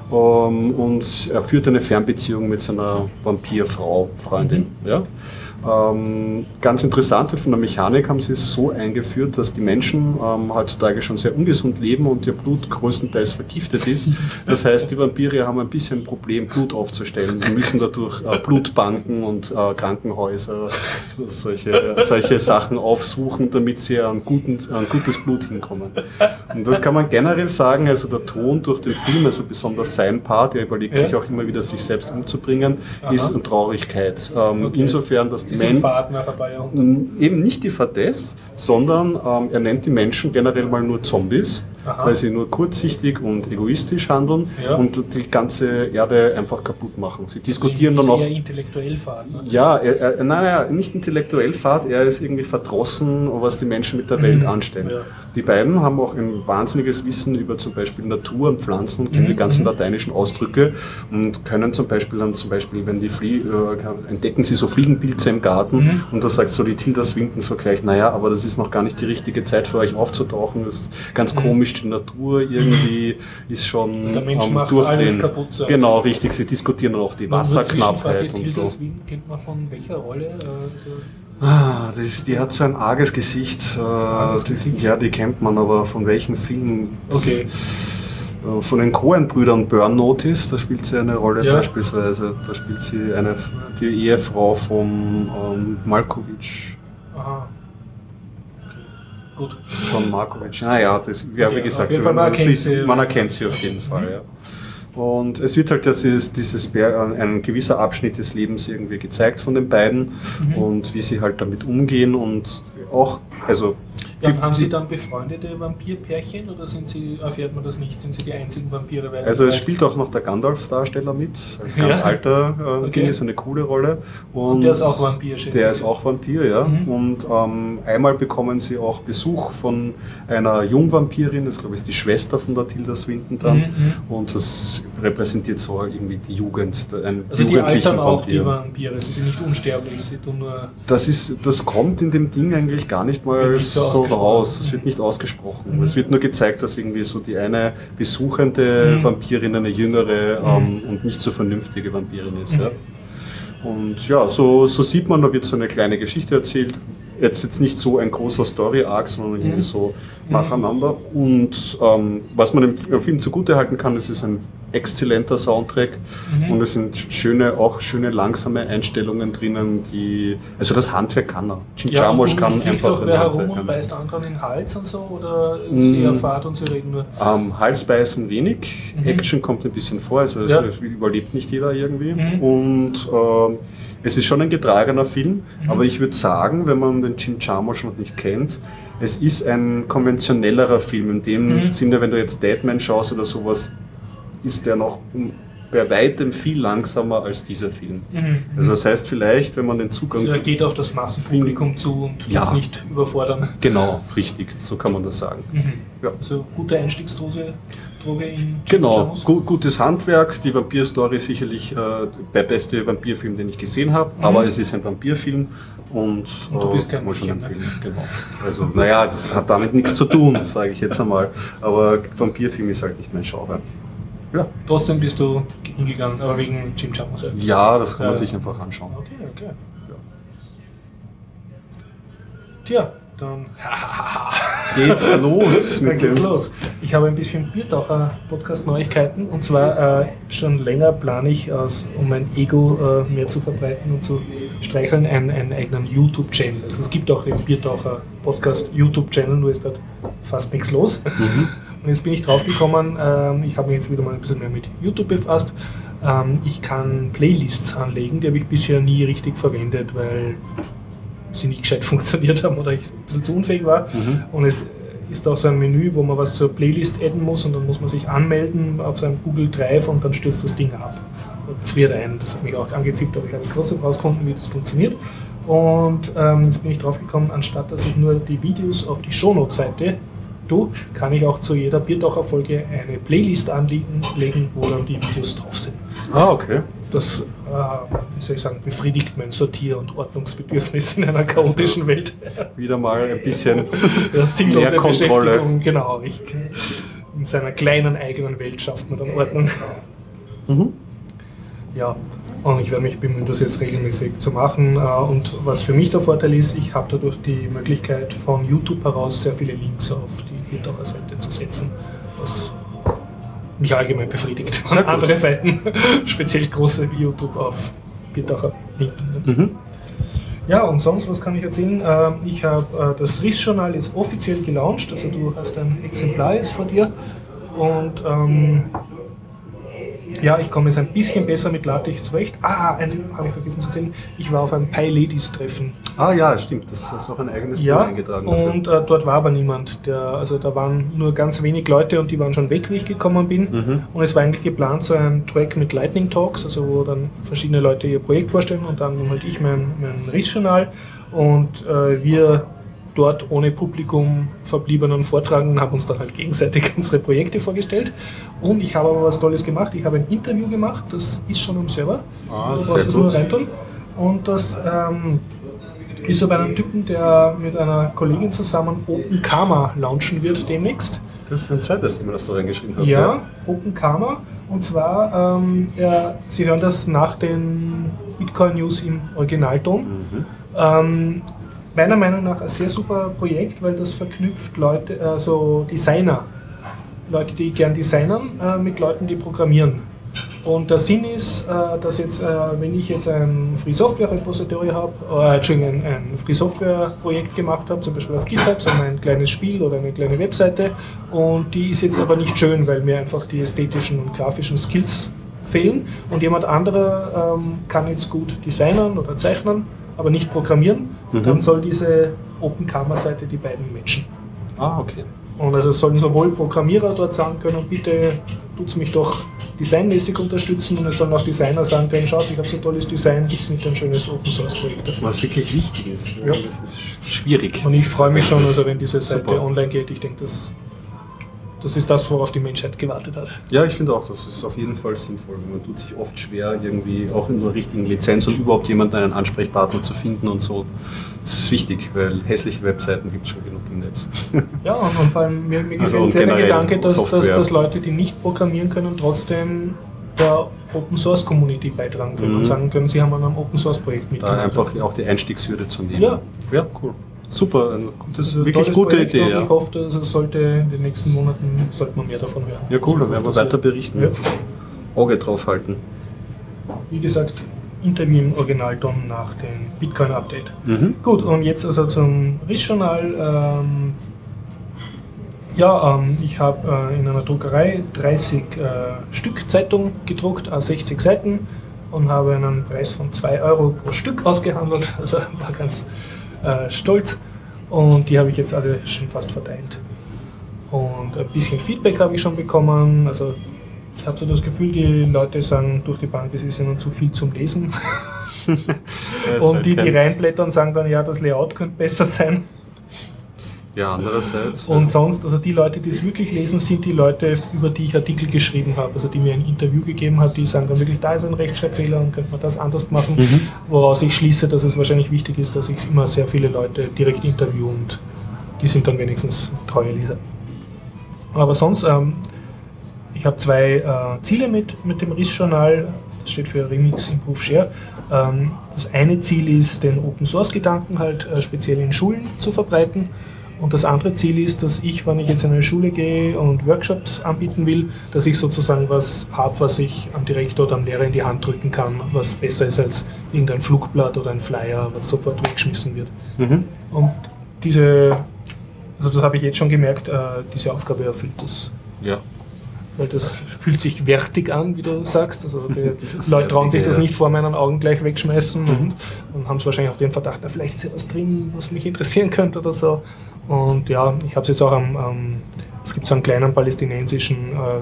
und er führt eine Fernbeziehung mit seiner Vampirfrau-Freundin. Ja? Ganz interessant, von der Mechanik haben sie es so eingeführt, dass die Menschen heutzutage schon sehr ungesund leben und ihr Blut größtenteils vergiftet ist. Das heißt, die Vampire haben ein bisschen ein Problem, Blut aufzustellen. Sie müssen dadurch Blutbanken und Krankenhäuser, solche Sachen aufsuchen, damit sie an gutes Blut hinkommen. Und das kann man generell sagen, also der Ton durch den Film, also besonders sein Part, der überlegt sich auch immer wieder, sich selbst umzubringen, ist eine Traurigkeit. Insofern, dass die Menschen eben nicht die Fadess, sondern er nennt die Menschen generell mal nur Zombies, weil sie nur kurzsichtig und egoistisch handeln und die ganze Erde einfach kaputt machen. Sie diskutieren dann auch. Eher intellektuell fad, ne? Ja, nicht intellektuell fad, er ist irgendwie verdrossen, was die Menschen mit der Welt anstellen. Ja. Die beiden haben auch ein wahnsinniges Wissen über zum Beispiel Natur und Pflanzen und kennen die ganzen lateinischen Ausdrücke und können zum Beispiel, wenn die entdecken sie so Fliegenpilze im Garten und da sagt so die Tilda Swinton so gleich, naja, aber das ist noch gar nicht die richtige Zeit für euch aufzutauchen, das ist ganz komisch, die Natur irgendwie ist schon der Mensch macht alles kaputt. So. Genau, richtig, sie diskutieren auch die Wasserknappheit und so. Tilda Swinton kennt man von welcher Rolle? Die hat so ein arges Gesicht. Die kennt man, aber von welchen Filmen? Okay. Von den Coen-Brüdern Burn Notice, da spielt sie eine Rolle beispielsweise. Da spielt sie die Ehefrau von Malkovich. Aha. Gut. Von Markovic. Naja, wie gesagt, man erkennt sie auf jeden Fall. Ja. Und es wird halt ein gewisser Abschnitt des Lebens irgendwie gezeigt von den beiden und wie sie halt damit umgehen und auch, also... haben Sie dann befreundete Vampirpärchen oder erfährt man das nicht? Sind Sie die einzigen Vampire? Also es spielt auch noch der Gandalf-Darsteller mit, als ganz alter Ding, ist eine coole Rolle. Und der ist auch Vampir, schätze ich. Der ist auch Vampir, ja. Und einmal bekommen sie auch Besuch von einer Jungvampirin, das glaube ich ist die Schwester von der Tilda Swinton dann. Und das repräsentiert so irgendwie die Jugend, also die altern auch die Vampire, sie sind nicht unsterblich, sie tun nur... Das kommt in dem Ding eigentlich gar nicht mal so raus, es wird nicht ausgesprochen. Es wird nur gezeigt, dass irgendwie so die eine besuchende Vampirin eine jüngere und nicht so vernünftige Vampirin ist. Ja. Und ja, so sieht man, da wird so eine kleine Geschichte erzählt, jetzt nicht so ein großer Story-Arc, sondern irgendwie so nacheinander. Und was man dem Film zugutehalten kann, es ist ein exzellenter Soundtrack und es sind schöne langsame Einstellungen drinnen, also das Handwerk kann er. Jim Jarmusch kann einfach wer herum und beißt anderen in den Hals und so, oder ist eher Fahrt und sie reden nur? Halsbeißen wenig, Action kommt ein bisschen vor, also es überlebt nicht jeder irgendwie und es ist schon ein getragener Film, aber ich würde sagen, wenn man den Jim Jarmusch noch nicht kennt, es ist ein konventionellerer Film, in dem Sinne, wenn du jetzt Deadman schaust oder sowas, ist der noch bei weitem viel langsamer als dieser Film. Also das heißt vielleicht, wenn man den Zugang... Also er geht auf das Massenpublikum zu und das nicht überfordern. Genau, richtig, so kann man das sagen. Ja. Also gute Einstiegsdroge in Genau, gutes Handwerk, die Vampir-Story sicherlich der beste Vampirfilm, den ich gesehen habe, aber es ist ein Vampirfilm und du bist kann man schon empfehlen. Genau. Also naja, das hat damit nichts zu tun, sage ich jetzt einmal, aber Vampirfilm ist halt nicht mein Genre. Ja. Trotzdem bist du hingegangen, aber wegen Jim Jarmusch. Ja, das kann man sich einfach anschauen. Okay. Ja. Tja, dann geht's los. Los. Ich habe ein bisschen Biertaucher-Podcast-Neuigkeiten und zwar schon länger plane ich, um mein Ego mehr zu verbreiten und zu streicheln, einen eigenen YouTube-Channel. Also es gibt auch den Biertaucher-Podcast YouTube-Channel, nur ist dort fast nichts los. Und jetzt bin ich drauf gekommen, ich habe mich jetzt wieder mal ein bisschen mehr mit YouTube befasst. Ich kann Playlists anlegen, die habe ich bisher nie richtig verwendet, weil sie nicht gescheit funktioniert haben oder ich ein bisschen zu unfähig war. Und es ist auch so ein Menü, wo man was zur Playlist adden muss und dann muss man sich anmelden auf seinem Google Drive und dann stürzt das Ding ab und friert ein. Das hat mich auch angezippt, aber ich habe es trotzdem rausgefunden, wie das funktioniert. Und jetzt bin ich drauf gekommen, anstatt dass ich nur die Videos auf die Shownote-Seite kann ich auch zu jeder Biertaucher-Folge eine Playlist anlegen, wo dann die Videos drauf sind. Ah, okay. Das, wie soll ich sagen, befriedigt mein Sortier- und Ordnungsbedürfnis in einer chaotischen Welt. Wieder mal ein bisschen sinnlose mehr Kontrolle. Beschäftigung, genau. In seiner kleinen eigenen Welt schafft man dann Ordnung. Ja, und ich werde mich bemühen, das jetzt regelmäßig zu machen. Und was für mich der Vorteil ist, ich habe dadurch die Möglichkeit, von YouTube heraus sehr viele Links auf die Biertaucher-Seite zu setzen, was mich allgemein befriedigt. Und andere Seiten, speziell große wie YouTube, auf Biertaucher linken. Ja, und sonst, was kann ich erzählen? Ich habe das RIS-Journal jetzt offiziell gelauncht, also du hast ein Exemplar jetzt vor dir. Und ja, ich komme jetzt ein bisschen besser mit LaTeX zurecht. Eins habe ich vergessen zu erzählen. Ich war auf einem PyLadies-Treffen. Ah ja, stimmt. Das ist auch ein eigenes Thema eingetragen. Und dort war aber niemand. Also da waren nur ganz wenig Leute und die waren schon weg, wie ich gekommen bin. Und es war eigentlich geplant, so ein Track mit Lightning Talks, also wo dann verschiedene Leute ihr Projekt vorstellen und dann halt ich mein RIS-Journal. Und wir dort ohne Publikum verbliebenen Vortragenden haben uns dann halt gegenseitig unsere Projekte vorgestellt. Und ich habe aber was Tolles gemacht. Ich habe ein Interview gemacht, das ist schon im Server. Du brauchst es nur reintun. Und das ist so bei einem Typen, der mit einer Kollegin zusammen Open Karma launchen wird demnächst. Das ist ein zweites Thema, das du reingeschrieben hast. Ja, Open Karma. Und zwar, Sie hören das nach den Bitcoin-News im Originalton. Meiner Meinung nach ein sehr super Projekt, weil das verknüpft Leute, also Designer, Leute, die gern designen, mit Leuten, die programmieren. Und der Sinn ist, dass jetzt, wenn ich jetzt ein Free Software Repository habe, ein Free Software Projekt gemacht habe, zum Beispiel auf GitHub, so ein kleines Spiel oder eine kleine Webseite, und die ist jetzt aber nicht schön, weil mir einfach die ästhetischen und grafischen Skills fehlen, und jemand anderer kann jetzt gut designen oder zeichnen, aber nicht programmieren, dann soll diese Open Karma Seite die beiden matchen. Ah, okay. Und also sollen sowohl Programmierer dort sagen können, bitte tut's mich doch designmäßig unterstützen, und es sollen auch Designer sagen können, schaut, ich habe so ein tolles Design, gibt es nicht ein schönes Open Source Projekt dafür. Was wirklich wichtig ist. Ja. Das ist schwierig. Und ich freue mich schon, also wenn diese Seite Super. online geht, ich denke, das ist das, worauf die Menschheit gewartet hat. Ja, ich finde auch, das ist auf jeden Fall sinnvoll. Man tut sich oft schwer, irgendwie auch in der richtigen Lizenz und überhaupt jemanden, einen Ansprechpartner zu finden und so. Das ist wichtig, weil hässliche Webseiten gibt es schon genug im Netz. Ja, und vor allem mir gefällt Also sehr der generell Gedanke, dass Software. Leute, die nicht programmieren können, trotzdem der Open Source Community beitragen können und sagen können, sie haben an einem Open Source Projekt Da mitgemacht. einfach auch die Einstiegshürde zu nehmen. Ja. Ja, cool. Super, das ist Also wirklich tolles gute Projekt Idee. und Ja. ich hoffe, dass es sollte in den nächsten Monaten sollte man mehr davon hören. Ja, cool, dann werden wir weiter berichten. Ja. Auge drauf halten. Wie gesagt, Interview im Originalton nach dem Bitcoin-Update. Mhm. Gut, und jetzt also zum RIS-Journal. Ich habe in einer Druckerei 30 Stück Zeitung gedruckt, 60 Seiten und habe einen Preis von 2 Euro pro Stück ausgehandelt. Also war ganz stolz. Und die habe ich jetzt alle schon fast verteilt. Und ein bisschen Feedback habe ich schon bekommen. Also ich habe so das Gefühl, die Leute sagen durch die Bank, es ist ihnen zu viel zum Lesen. Und die reinblättern, sagen dann, ja, das Layout könnte besser sein. Ja, andererseits. Und sonst, also die Leute, die es wirklich lesen, sind die Leute, über die ich Artikel geschrieben habe, also die mir ein Interview gegeben haben, die sagen dann wirklich, da ist ein Rechtschreibfehler und könnte man das anders machen, woraus ich schließe, dass es wahrscheinlich wichtig ist, dass ich immer sehr viele Leute direkt interviewe und die sind dann wenigstens treue Leser. Aber sonst, ich habe 2 Ziele mit dem RIS-Journal, das steht für Remix, Improve, Share. Das eine Ziel ist, den Open-Source-Gedanken halt speziell in Schulen zu verbreiten. Und das andere Ziel ist, dass ich, wenn ich jetzt in eine Schule gehe und Workshops anbieten will, dass ich sozusagen was habe, was ich am Direktor oder am Lehrer in die Hand drücken kann, was besser ist als irgendein Flugblatt oder ein Flyer, was sofort weggeschmissen wird. Und das habe ich jetzt schon gemerkt, diese Aufgabe erfüllt das. Ja. Weil das fühlt sich wertig an, wie du sagst. Also die Leute trauen sich das nicht vor meinen Augen gleich wegschmeißen und haben wahrscheinlich auch den Verdacht, na, vielleicht ist ja was drin, was mich interessieren könnte oder so. Und ja, ich habe es jetzt auch es gibt so einen kleinen palästinensischen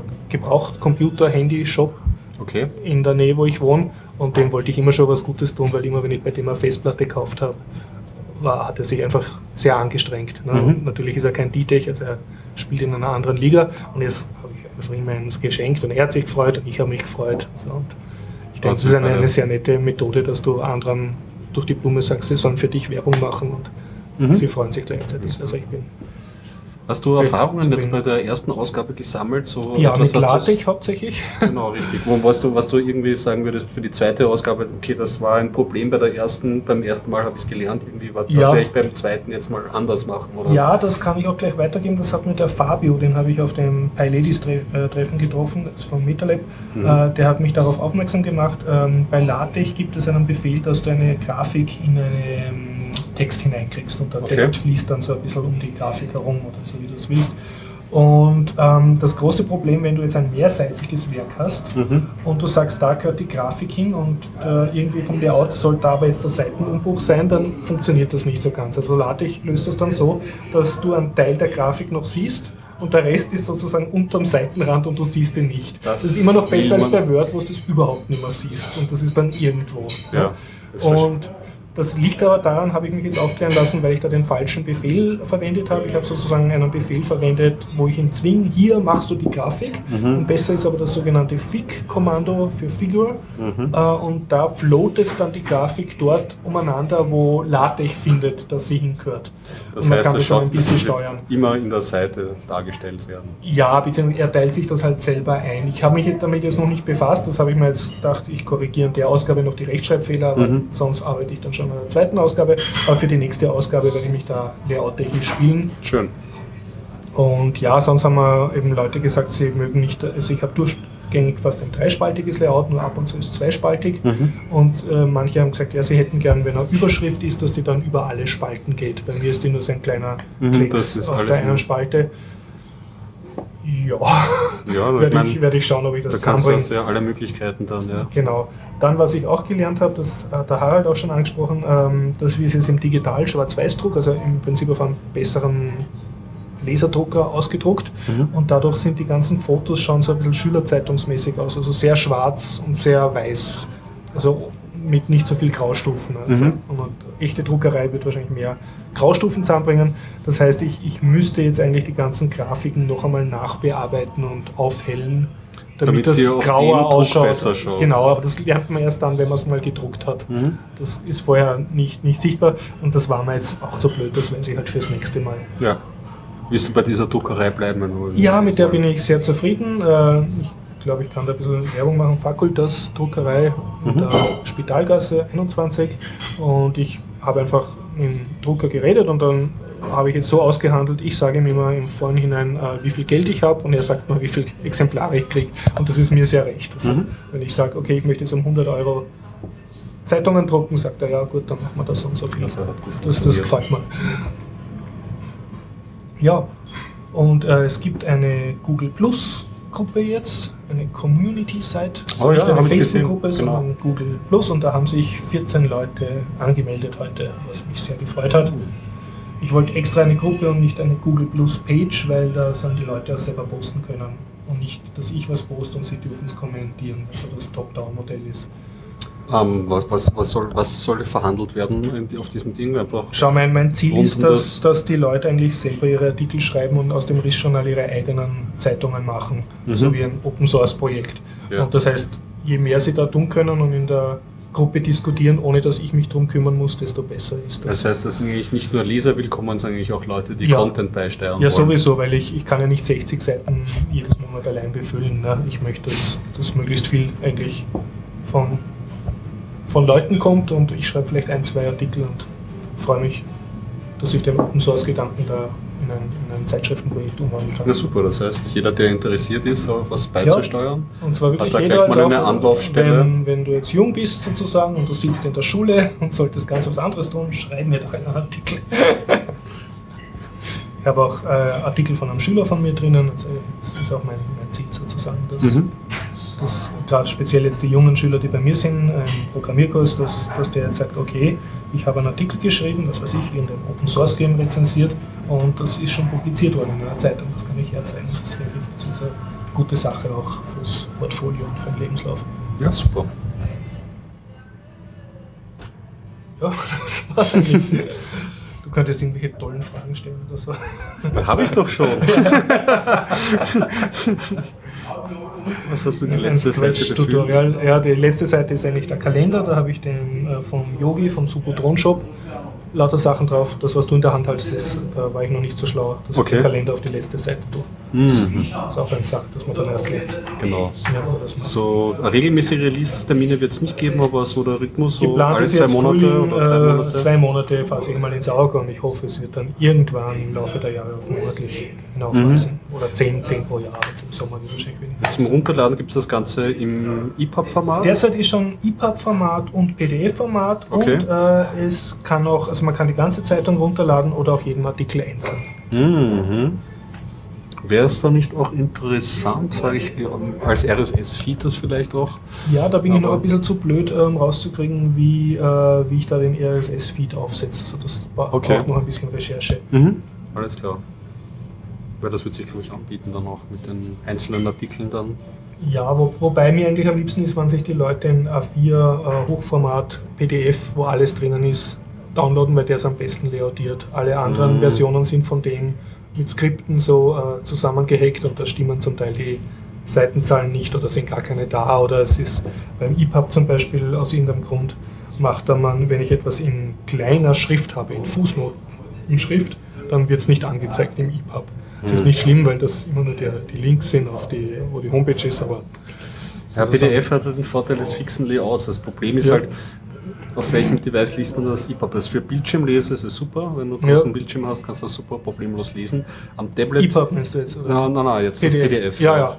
Gebrauchtcomputer-Handy-Shop in der Nähe, wo ich wohne. Und dem wollte ich immer schon was Gutes tun, weil immer, wenn ich bei dem eine Festplatte gekauft habe, hat er sich einfach sehr angestrengt. Ne? Und natürlich ist er kein D-Tech, also er spielt in einer anderen Liga. Und jetzt habe ich einfach ihm eins geschenkt und er hat sich gefreut und ich habe mich gefreut. So, und ich denke, das ist eine sehr nette Methode, dass du anderen durch die Blume sagst, sie sollen für dich Werbung machen und sie freuen sich gleichzeitig. Also ich bin Hast du Erfahrungen jetzt bei der ersten Ausgabe gesammelt? So ja, etwas, mit LaTeX hauptsächlich. Genau, richtig. Was du irgendwie sagen würdest für die zweite Ausgabe, okay, das war ein Problem beim ersten Mal habe ich es gelernt, irgendwie das werde ich beim zweiten jetzt mal anders machen, oder? Ja, das kann ich auch gleich weitergeben. Das hat mir der Fabio, den habe ich auf dem PyLadies-Treffen getroffen, das ist vom MetaLab. Der hat mich darauf aufmerksam gemacht. Bei LaTeX gibt es einen Befehl, dass du eine Grafik in eine Text hineinkriegst und der Text fließt dann so ein bisschen um die Grafik herum oder so, wie du es willst. Und das große Problem, wenn du jetzt ein mehrseitiges Werk hast und du sagst, da gehört die Grafik hin und irgendwie vom Layout soll da aber jetzt der Seitenumbruch sein, dann funktioniert das nicht so ganz. Also LaTeX löst das dann so, dass du einen Teil der Grafik noch siehst und der Rest ist sozusagen unterm Seitenrand und du siehst ihn nicht. Das ist immer noch besser als bei Word, wo du das überhaupt nicht mehr siehst und das ist dann irgendwo. Ja, und das liegt aber daran, habe ich mich jetzt aufklären lassen, weil ich da den falschen Befehl verwendet habe. Ich habe sozusagen einen Befehl verwendet, wo ich ihn zwinge, hier machst du die Grafik. Und besser ist aber das sogenannte Fig-Kommando für Figure. Und da floatet dann die Grafik dort umeinander, wo LaTeX findet, dass sie hingehört. Das heißt, das schon ein bisschen steuern. Immer in der Seite dargestellt werden. Ja, beziehungsweise er teilt sich das halt selber ein. Ich habe mich damit jetzt noch nicht befasst. Das habe ich mir jetzt gedacht, ich korrigiere in der Ausgabe noch die Rechtschreibfehler, aber sonst arbeite ich dann schon in der zweiten Ausgabe. Aber für die nächste Ausgabe werde ich mich da layout-technisch spielen. Schön. Und ja, sonst haben wir eben Leute gesagt, sie mögen nicht, also ich habe durchgängig fast ein dreispaltiges Layout, nur ab und zu ist zweispaltig. Und manche haben gesagt, ja, sie hätten gern, wenn eine Überschrift ist, dass die dann über alle Spalten geht. Bei mir ist die nur so ein kleiner Klecks auf der einen Spalte. Ja, werde ich schauen, ob ich das zusammenbringe. Da kannst du ja alle Möglichkeiten dann, ja. Genau. Dann, was ich auch gelernt habe, das hat der Harald auch schon angesprochen, dass wir es jetzt im Digital-Schwarz-Weiß-Druck, also im Prinzip auf einem besseren Laserdrucker ausgedruckt und dadurch sind die ganzen Fotos schon so ein bisschen schülerzeitungsmäßig aus, also sehr schwarz und sehr weiß, also mit nicht so viel Graustufen. Also. Und echte Druckerei wird wahrscheinlich mehr Graustufen zusammenbringen. Das heißt, ich müsste jetzt eigentlich die ganzen Grafiken noch einmal nachbearbeiten und aufhellen, damit das grauer ausschaut. Genau, aber das lernt man erst dann, wenn man es mal gedruckt hat. Das ist vorher nicht sichtbar und das war mir jetzt auch so blöd, das weiß ich halt fürs nächste Mal. Ja. Willst du bei dieser Druckerei bleiben? Ja, mit der bin ich sehr zufrieden. Ich glaube, ich kann da ein bisschen Werbung machen. Fakultas Druckerei in der Spitalgasse 21 und ich habe einfach mit dem Drucker geredet und dann habe ich jetzt so ausgehandelt, ich sage ihm immer im Vorhinein, wie viel Geld ich habe und er sagt mir, wie viele Exemplare ich kriege. Und das ist mir sehr recht. Also, wenn ich sage, okay, ich möchte jetzt um 100 Euro Zeitungen drucken, sagt er, ja gut, dann machen wir das und so viel. Das gefällt mir. Ja, und es gibt eine Google Plus Gruppe jetzt, eine Community-Site, also nicht eine Facebook-Gruppe, sondern Google Plus, und da haben sich 14 Leute angemeldet heute, was mich sehr gefreut hat. Ich wollte extra eine Gruppe und nicht eine Google Plus Page, weil da sollen die Leute auch selber posten können und nicht, dass ich was poste und sie dürfen es kommentieren, so das Top-Down-Modell ist. Was soll verhandelt werden auf diesem Ding? Einfach schau, mein Ziel ist, dass die Leute eigentlich selber ihre Artikel schreiben und aus dem Riss-Journal ihre eigenen Zeitungen machen, so wie ein Open-Source-Projekt. Ja. Und das heißt, je mehr sie da tun können und in der Gruppe diskutieren, ohne dass ich mich darum kümmern muss, desto besser ist das. Das heißt, das sind eigentlich nicht nur Leser willkommen, sondern eigentlich auch Leute, die Content beisteuern wollen. Ja, sowieso, weil ich kann ja nicht 60 Seiten jedes Monat allein befüllen. Ne? Ich möchte, dass möglichst viel eigentlich von Leuten kommt und ich schreibe vielleicht 1-2 Artikel und freue mich, dass ich den Open Source Gedanken da in ein Zeitschriftenprojekt umwandeln kann. Na super, das heißt, jeder, der interessiert ist, was beizusteuern, und zwar wirklich hat da jeder, gleich mal eine Anlaufstelle. Wenn du jetzt jung bist sozusagen und du sitzt in der Schule und solltest ganz was anderes tun, schreib mir doch einen Artikel. Ich habe auch Artikel von einem Schüler von mir drinnen, also das ist auch mein Ziel sozusagen, dass gerade speziell jetzt die jungen Schüler, die bei mir sind, im Programmierkurs, dass der jetzt sagt, okay, ich habe einen Artikel geschrieben, was weiß ich, in dem Open Source Game rezensiert und das ist schon publiziert worden in einer Zeitung, das kann ich herzeigen. Das ist eine gute Sache auch fürs Portfolio und für den Lebenslauf. Ja, super. Ja, das war's eigentlich. Du könntest irgendwelche tollen Fragen stellen oder so. Habe ich doch schon. Was hast du die letzte Seite Tutorial? Ja, die letzte Seite ist eigentlich der Kalender. Da habe ich den vom Yogi, vom Subotron Shop, lauter Sachen drauf. Das, was du in der Hand hältst, da war ich noch nicht so schlau, dass ich den Kalender auf die letzte Seite tue. Das ist auch eine Sache, dass man dann erst lernt. Genau. Ja, so regelmäßige Release-Termine wird es nicht geben, aber so der Rhythmus, so alle 2 Monate Frühling, oder 3 Monate? 2 Monate fasse ich mal ins Auge und ich hoffe, es wird dann irgendwann im Laufe der Jahre auf monatlich hinaufweisen. Oder 10 pro Jahr, jetzt im Sommer wird wahrscheinlich weniger. Zum Runterladen gibt es das Ganze im EPUB-Format? Derzeit ist schon EPUB-Format und PDF-Format und es kann auch, also man kann die ganze Zeitung runterladen oder auch jeden Artikel einzeln. Wäre es da nicht auch interessant, sage ich, als RSS-Feed das vielleicht auch? Ja, da bin ich noch ein bisschen zu blöd, rauszukriegen, wie ich da den RSS-Feed aufsetze. Also das braucht noch ein bisschen Recherche. Alles klar. Weil das wird sich, glaube ich, anbieten dann auch mit den einzelnen Artikeln dann. Ja, wobei mir eigentlich am liebsten ist, wenn sich die Leute in A4 Hochformat PDF, wo alles drinnen ist, downloaden, weil der ist am besten layoutiert. Alle anderen Versionen sind von dem mit Skripten so zusammengehackt und da stimmen zum Teil die Seitenzahlen nicht oder sind gar keine da, oder es ist beim EPUB zum Beispiel aus irgendeinem Grund macht man, wenn ich etwas in kleiner Schrift habe, in Fußnoten in Schrift, dann wird es nicht angezeigt im EPUB. Das ist nicht schlimm, weil das immer nur die Links sind, wo die Homepage ist, aber ja, PDF hat den Vorteil des fixen Layouts. Das Problem ist halt, auf welchem Device liest man das EPUB? Das für Bildschirmleser ist es super, wenn du einen großen Bildschirm hast, kannst du das super problemlos lesen. Am Tablet... EPUB meinst du jetzt? Oder? Nein, jetzt PDF. Das PDF. Ja.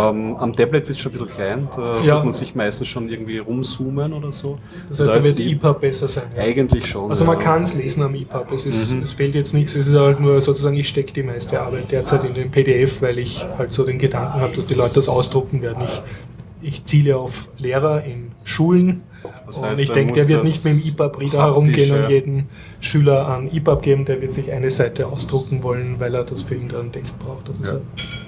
Am Tablet wird es schon ein bisschen klein, da wird man sich meistens schon irgendwie rumzoomen oder so. Das heißt, da wird EPUB besser sein? Ja. Eigentlich schon. Also man kann es lesen am EPUB, es fehlt jetzt nichts, es ist halt nur sozusagen, ich stecke die meiste Arbeit derzeit in den PDF, weil ich halt so den Gedanken habe, dass die Leute das ausdrucken werden. Ich ziele auf Lehrer in Schulen. Das heißt, und ich denke, der wird nicht mit dem EPUB-Reader herumgehen und jeden Schüler an EPUB geben, der wird sich eine Seite ausdrucken wollen, weil er das für irgendeinen Test braucht oder so.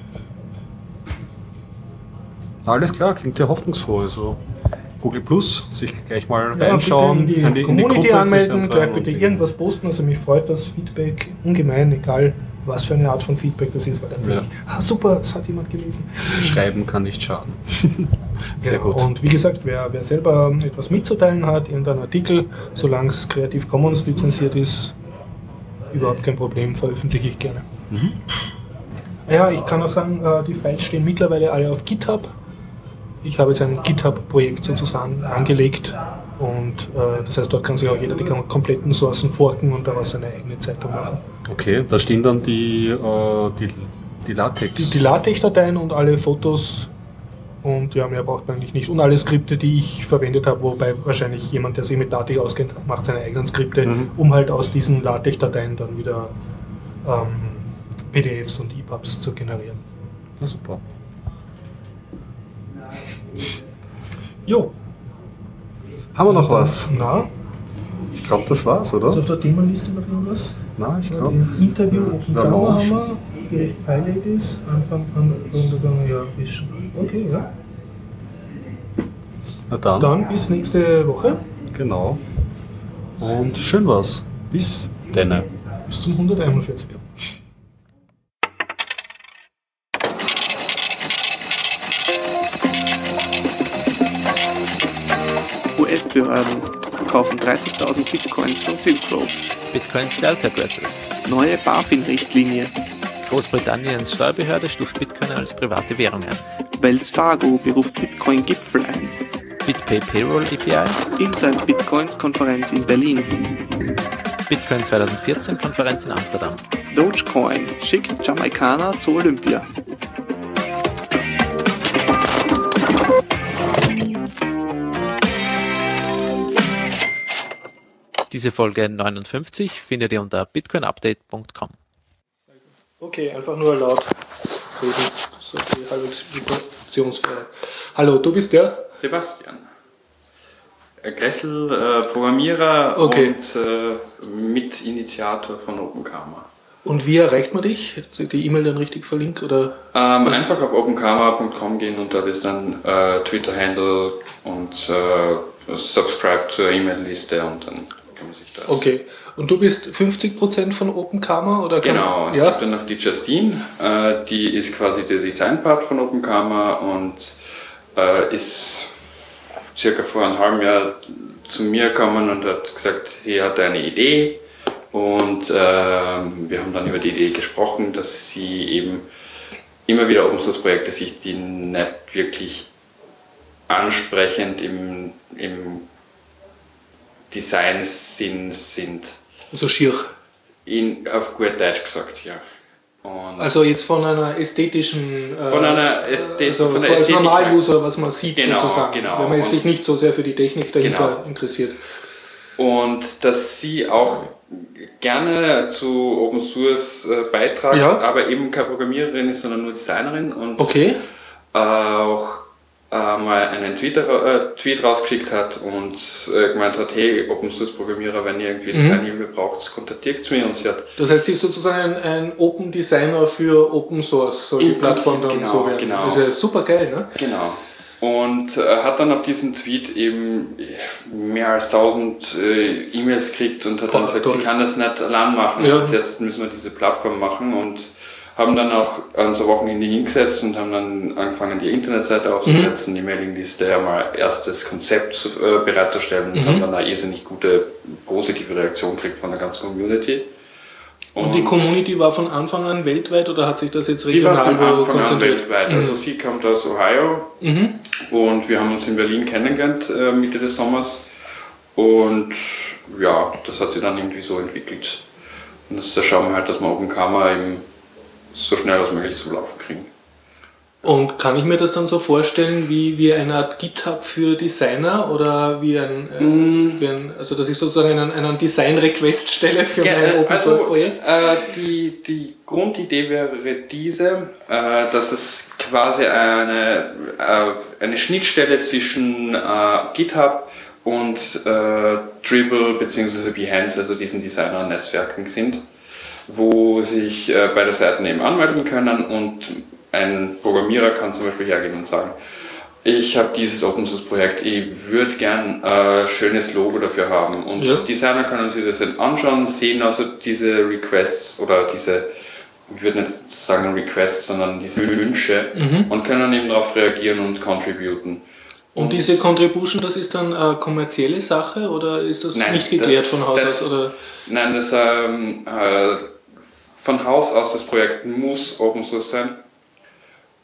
Alles klar, klingt ja hoffnungsfroh. Also Google Plus, sich gleich mal reinschauen, in die Community anmelden, gleich bitte irgendwas posten, also mich freut das Feedback ungemein, egal was für eine Art von Feedback das ist, weil dann denke ich, super, es hat jemand gelesen. Schreiben kann nicht schaden. Sehr gut. Und wie gesagt, wer selber etwas mitzuteilen hat, irgendein Artikel, solange es Creative Commons lizenziert ist, überhaupt kein Problem, veröffentliche ich gerne. Ja, ich kann auch sagen, die Files stehen mittlerweile alle auf GitHub. Ich habe jetzt ein GitHub-Projekt sozusagen angelegt, Und das heißt, dort kann sich auch jeder die kompletten Sourcen forken und daraus seine eigene Zeitung machen. Okay, da stehen dann die Latex. Die LaTeX-Dateien und alle Fotos und ja, mehr braucht man eigentlich nicht. Und alle Skripte, die ich verwendet habe, wobei wahrscheinlich jemand, der sich mit LaTeX auskennt, macht seine eigenen Skripte, um halt aus diesen LaTeX-Dateien dann wieder PDFs und EPUBs zu generieren. Na super. Jo. Haben wir noch was? Na, Ich glaube, das war's, oder? ist auf der Themenliste noch irgendwas? Na, ich glaube. Interview Open Der Camera Launch. haben wir, Gericht Pilot ist, Anfang an Untergang, ja, ist schon. Okay, ja. Na dann, Dann bis nächste Woche, genau. Und schön war's. Bis denne. bis zum 141er. US-Behörden verkaufen 30.000 Bitcoins von Silk Road. Bitcoin Self-Addresses. Neue BaFin-Richtlinie. Großbritanniens Steuerbehörde stuft Bitcoin als private Währung ein. Wells Fargo beruft Bitcoin-Gipfel ein. BitPay Payroll API. Inside Bitcoins Konferenz in Berlin. Bitcoin 2014 Konferenz in Amsterdam. Dogecoin schickt Jamaikaner zu Olympia. Diese Folge 59 findet ihr unter bitcoinupdate.com. Okay, einfach nur laut reden, so die halbwegs vibrationsfrei. Hallo, du bist der? Sebastian. Gressel, Programmierer Okay. und Mitinitiator von OpenKarma. Und wie erreicht man dich? Hat sich die E-Mail dann richtig verlinkt? Oder? Einfach auf openkarma.com gehen und dort ist dann Twitter-Handle und subscribe zur E-Mail-Liste und dann kann man sich da... Okay. Und du bist 50% von OpenKarma? Oder Genau, es ja? gibt dann noch die Justine, die ist quasi der Design-Part von OpenKarma und ist circa vor einem halben Jahr zu mir gekommen und hat gesagt, sie hat eine Idee und wir haben dann über die Idee gesprochen, dass sie eben immer wieder Open Source Projekte sich, die nicht wirklich ansprechend im Design-Sinn sind. So schier. Auf gut Deutsch gesagt, ja. Und Also jetzt von einer ästhetischen, von einer Ästhetik, also von so der als Ästhetik, Normal-User, was man sieht Genau, sozusagen, genau. wenn man jetzt Und- sich nicht so sehr für die Technik dahinter Genau. interessiert. und dass sie auch gerne zu Open Source beitragt, Ja. aber eben keine Programmiererin ist, sondern nur Designerin und Okay. auch mal einen Tweet rausgeschickt hat und gemeint hat, hey, Open Source Programmierer, wenn ihr irgendwie Designhilfe braucht, kontaktiert mich und sie hat Das heißt, sie ist sozusagen ein Open Designer für Open Source, soll die Im Plattform Prinzip, dann genau, so werden. genau. Das ist ja super geil, ne? Genau. Und hat dann auf diesen Tweet eben mehr als 1000 E-Mails gekriegt und hat dann Boah, gesagt, toll. sie kann das nicht allein machen, Ja. und jetzt müssen wir diese Plattform machen und haben dann auch an so Wochenende hingesetzt und haben dann angefangen, die Internetseite aufzusetzen, die Mailingliste, einmal erstes Konzept bereitzustellen und haben dann eine irrsinnig gute, positive Reaktion gekriegt von der ganzen Community. Und die Community war von Anfang an weltweit oder hat sich das jetzt Die war regional von wo Anfang an konzentriert? weltweit. Also sie kommt aus Ohio Mhm. und wir haben uns in Berlin kennengelernt Mitte des Sommers und ja, das hat sich dann irgendwie so entwickelt. Und da schauen wir halt, dass wir OpenKarma eben so schnell als möglich zum Laufen kriegen. Und kann ich mir das dann so vorstellen wie eine Art GitHub für Designer oder wie also dass ich sozusagen einen Design-Request stelle für mein Open-Source-Projekt? Die Grundidee wäre diese, dass es quasi eine Schnittstelle zwischen GitHub und Dribble bzw. Behance, also diesen Designer-Netzwerken sind, wo sich beide Seiten eben anmelden können und ein Programmierer kann zum Beispiel hergehen und sagen, ich habe dieses Open Source Projekt, ich würde gern ein schönes Logo dafür haben. Und Ja. Designer können sich das dann anschauen, sehen also diese Requests oder diese, ich würde nicht sagen Requests, sondern diese Wünsche und können eben darauf reagieren und contributen. Und diese Contribution, das ist dann eine kommerzielle Sache oder ist das Nein, nicht geklärt das- von Haus das- aus? Oder? Nein, das von Haus aus, das Projekt muss Open Source sein.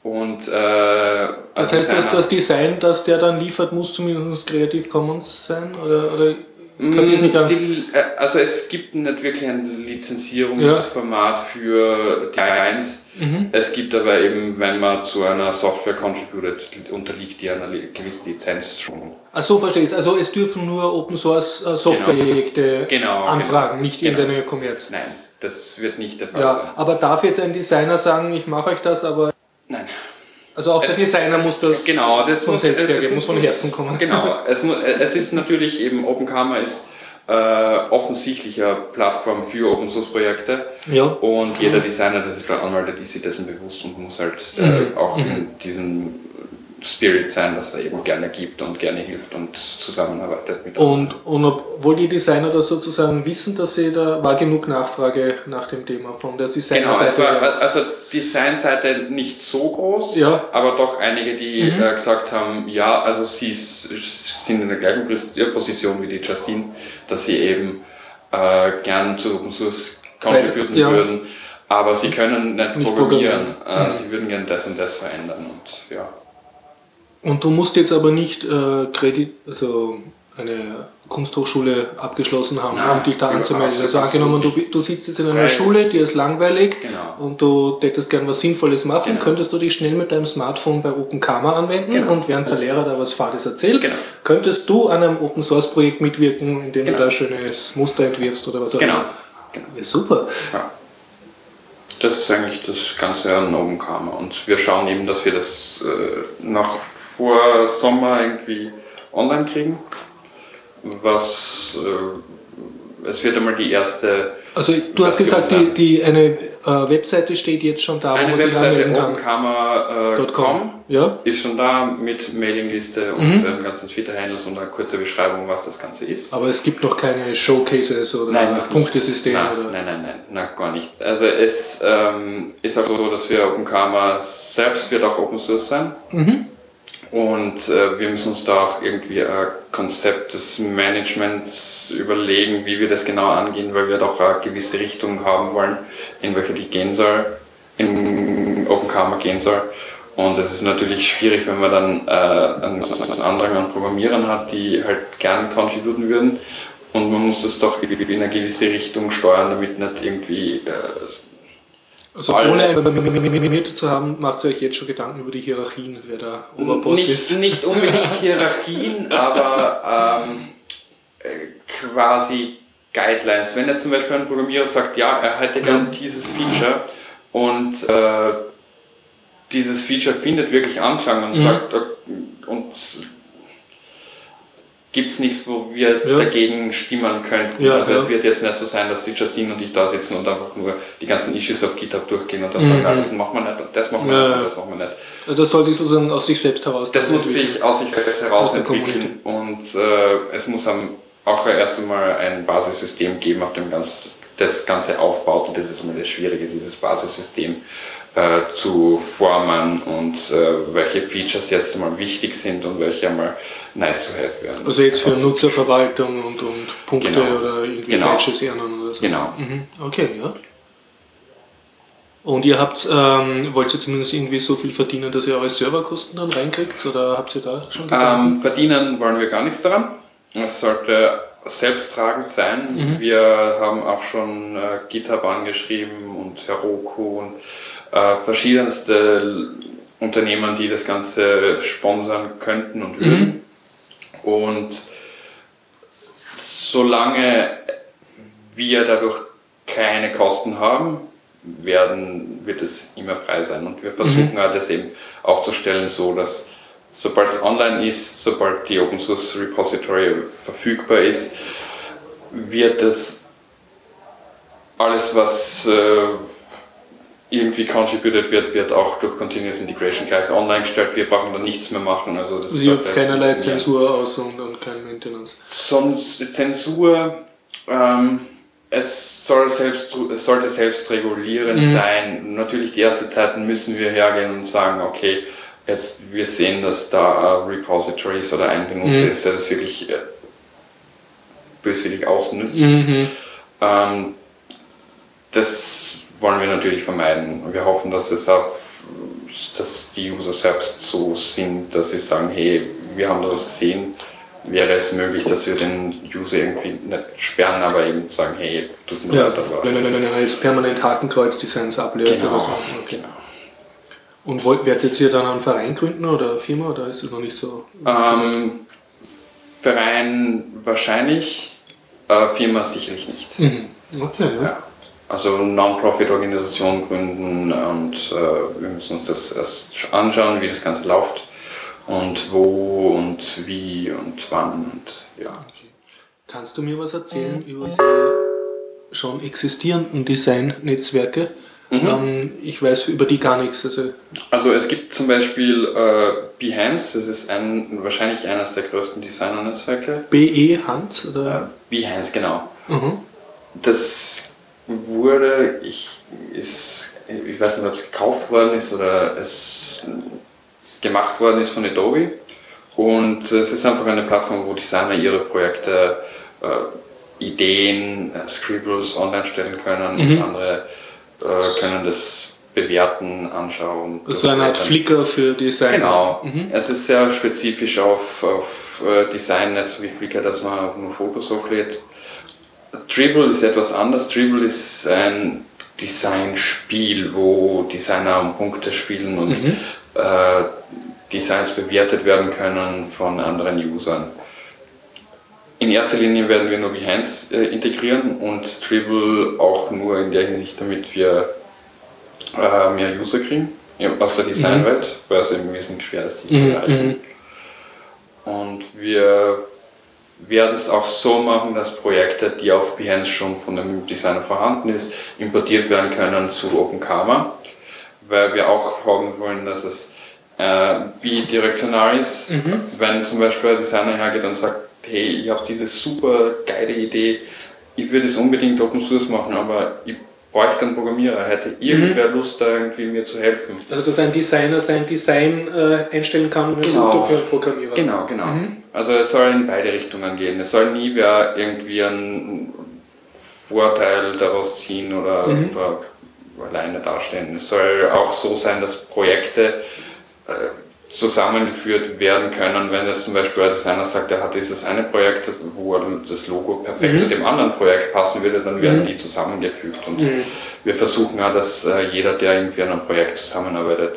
Und Das heißt, dass das Design, das der dann liefert, muss zumindest Creative Commons sein? Oder kann ich es nicht ganz? Also es gibt nicht wirklich ein Lizenzierungsformat für Designs. Es gibt aber eben, wenn man zu einer Software contributed, unterliegt die einer gewissen Lizenz schon. Ach so, verstehe ich. Also es dürfen nur Open Source Softwareprojekte anfragen, nicht irgendeine Kommerz. Nein, das wird nicht der Fall sein. Aber darf jetzt ein Designer sagen, ich mache euch das, aber... Nein. Also auch der Designer muss das von selbst hergeben, muss von Herzen kommen. Genau, es ist natürlich eben, OpenKama ist offensichtlich eine Plattform für Open Source Projekte und jeder Designer, der sich daran anmeldet, ist sich dessen bewusst und muss halt auch in diesem Spirit sein, dass er eben gerne gibt und gerne hilft und zusammenarbeitet mit und obwohl die Designer das sozusagen wissen, dass da war genug Nachfrage nach dem Thema von der Designerseite. Genau, also Designseite nicht so groß, aber doch einige, die gesagt haben, ja, also sie sind in der gleichen Position wie die Justine, dass sie eben gern zu Open Source contributen würden, aber sie können nicht programmieren. Sie würden gern das und das verändern und ja. Und du musst jetzt aber nicht also eine Kunsthochschule abgeschlossen haben, um dich da anzumelden. Also angenommen, du sitzt jetzt in einer Schule, die ist langweilig und du hättest gern was Sinnvolles machen, könntest du dich schnell mit deinem Smartphone bei OpenKama anwenden und während der Lehrer da was Fades erzählt, könntest du an einem Open Source Projekt mitwirken, in dem du da ein schönes Muster entwirfst oder was auch immer. Ja, super. Ja. Das ist eigentlich das Ganze an OpenKama und wir schauen eben, dass wir das noch vor Sommer irgendwie online kriegen. Es wird einmal die erste. Also du hast gesagt, eine Webseite steht jetzt schon da, wo man sich anmelden kann. OpenKama.com ist schon da mit Mailingliste und ganzen Twitter-Handles und eine kurze Beschreibung, was das Ganze ist. Aber es gibt noch keine Showcases oder Punktesystem? Nein, gar nicht. Also es ist auch so, dass wir OpenKama selbst wird auch Open Source sein. Und wir müssen uns da auch irgendwie ein Konzept des Managements überlegen, wie wir das genau angehen, weil wir doch eine gewisse Richtung haben wollen, in welche die gehen soll, in OpenKama gehen soll. Und es ist natürlich schwierig, wenn man dann einen Andrang an Programmierern hat, die halt gern contributen würden. Und man muss das doch in eine gewisse Richtung steuern, damit nicht irgendwie... Also ohne ein Minute zu haben, macht ihr euch jetzt schon Gedanken über die Hierarchien, wer der Oberboss ist? Nicht unbedingt Hierarchien, aber quasi Guidelines. Wenn jetzt zum Beispiel ein Programmierer sagt, ja, er hätte gern dieses Feature und dieses Feature findet wirklich Anklang und sagt, und gibt es nichts, wo wir dagegen stimmen könnten. Es wird jetzt nicht so sein, dass die Justine und ich da sitzen und einfach nur die ganzen Issues auf GitHub durchgehen und dann sagen, das machen wir nicht, das machen wir nicht, das machen wir nicht. Das soll sich sozusagen aus sich selbst heraus entwickeln. Das muss sich aus sich selbst heraus entwickeln und es muss auch erst einmal ein Basissystem geben, auf dem das Ganze aufbaut und das ist einmal das Schwierige, dieses Basissystem zu formen und welche Features jetzt einmal wichtig sind und welche einmal nice to have werden. Also jetzt für Nutzerverwaltung und Punkte oder irgendwie Badges ehren oder so. Genau. Okay, ja. Und ihr wollt ihr zumindest irgendwie so viel verdienen, dass ihr eure Serverkosten dann reinkriegt oder habt ihr da schon Gedanken? Verdienen wollen wir gar nichts daran. Es sollte selbsttragend sein. Wir haben auch schon GitHub angeschrieben und Heroku und verschiedenste Unternehmen, die das Ganze sponsern könnten und würden. Und solange wir dadurch keine Kosten haben, wird es immer frei sein. Und wir versuchen halt das eben aufzustellen, so dass sobald es online ist, sobald die Open Source Repository verfügbar ist, wird das alles, was irgendwie contributed wird auch durch Continuous Integration gleich online gestellt. Wir brauchen da nichts mehr machen. Also ihr habt keinerlei Zensur aus und kein Maintenance. Sonst Zensur, es sollte selbstregulierend sein. Natürlich die erste Zeit müssen wir hergehen und sagen, okay, jetzt wir sehen, dass da Repositories oder ein Benutzer ist, der das wirklich böswillig ausnutzt. Das wollen wir natürlich vermeiden. Wir hoffen, dass es auf dass die User selbst so sind, dass sie sagen, hey, wir haben da was gesehen, wäre es möglich, dass wir den User irgendwie nicht sperren, aber eben sagen, hey, tut mir leid, aber... Wenn er jetzt permanent Hakenkreuz-Designs ablehnt Genau, oder so. Okay. genau. Und werdet ihr dann einen Verein gründen oder eine Firma oder ist es noch nicht so? Verein wahrscheinlich, Firma sicherlich nicht. Okay, ja. Ja. Also Non-Profit-Organisation gründen und wir müssen uns das erst anschauen, wie das Ganze läuft und wo und wie und wann und ja. Okay. Kannst du mir was erzählen über diese schon existierenden Design-Netzwerke? Ich weiß über die gar nichts. Also es gibt zum Beispiel Behance, das ist wahrscheinlich eines der größten Designer-Netzwerke. Behance oder? Behance, genau. Mhm. Das wurde, ich weiß nicht, ob es gekauft worden ist oder es gemacht worden ist von Adobe. Und es ist einfach eine Plattform, wo Designer ihre Projekte, Ideen, Scribbles online stellen können und andere können das bewerten, anschauen. So eine Art Flickr für Design. Genau. Es ist sehr spezifisch auf Design, nicht so wie Flickr, dass man nur Fotos hochlädt. Dribble ist etwas anders. Dribble ist ein Designspiel, wo Designer um Punkte spielen und Designs bewertet werden können von anderen Usern. In erster Linie werden wir nur Behance integrieren und Dribble auch nur in der Hinsicht, damit wir mehr User kriegen aus der Designwelt, weil es eben wesentlich schwer ist, die zu erreichen. Und wir werden es auch so machen, dass Projekte, die auf Behance schon von dem Designer vorhanden ist, importiert werden können zu OpenKama, weil wir auch haben wollen, dass es bidirektional ist. Wenn zum Beispiel ein Designer hergeht und sagt, hey, ich habe diese super geile Idee, ich würde es unbedingt Open Source machen, aber ich bräuchte einen Programmierer, hätte irgendwer Lust, da irgendwie mir zu helfen. Also dass ein Designer sein Design einstellen kann und sucht dafür einen Programmierer. Genau. Also es soll in beide Richtungen gehen. Es soll nie wer irgendwie einen Vorteil daraus ziehen oder alleine dastehen. Es soll auch so sein, dass Projekte zusammengeführt werden können, wenn jetzt zum Beispiel ein Designer sagt, er hat dieses eine Projekt, wo das Logo perfekt zu dem anderen Projekt passen würde, dann werden die zusammengefügt und wir versuchen ja, dass jeder, der irgendwie an einem Projekt zusammenarbeitet,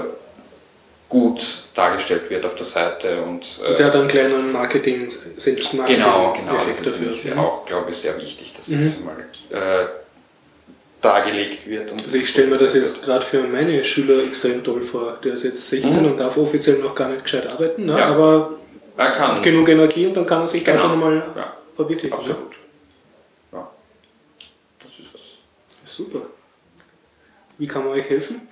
gut dargestellt wird auf der Seite und also er hat einen kleinen Selbstmarketing genau, Effekt das dafür. ist auch, glaube ich, sehr wichtig, dass das mal dargelegt wird. Und also ich stelle mir das jetzt gerade für meine Schüler extrem toll vor. Der ist jetzt 16 und darf offiziell noch gar nicht gescheit arbeiten, ne? Ja. Aber er kann genug Energie und dann kann er sich da schon einmal verwirklichen. Absolut. Ne? Ja. Das ist was. Super. Wie kann man euch helfen?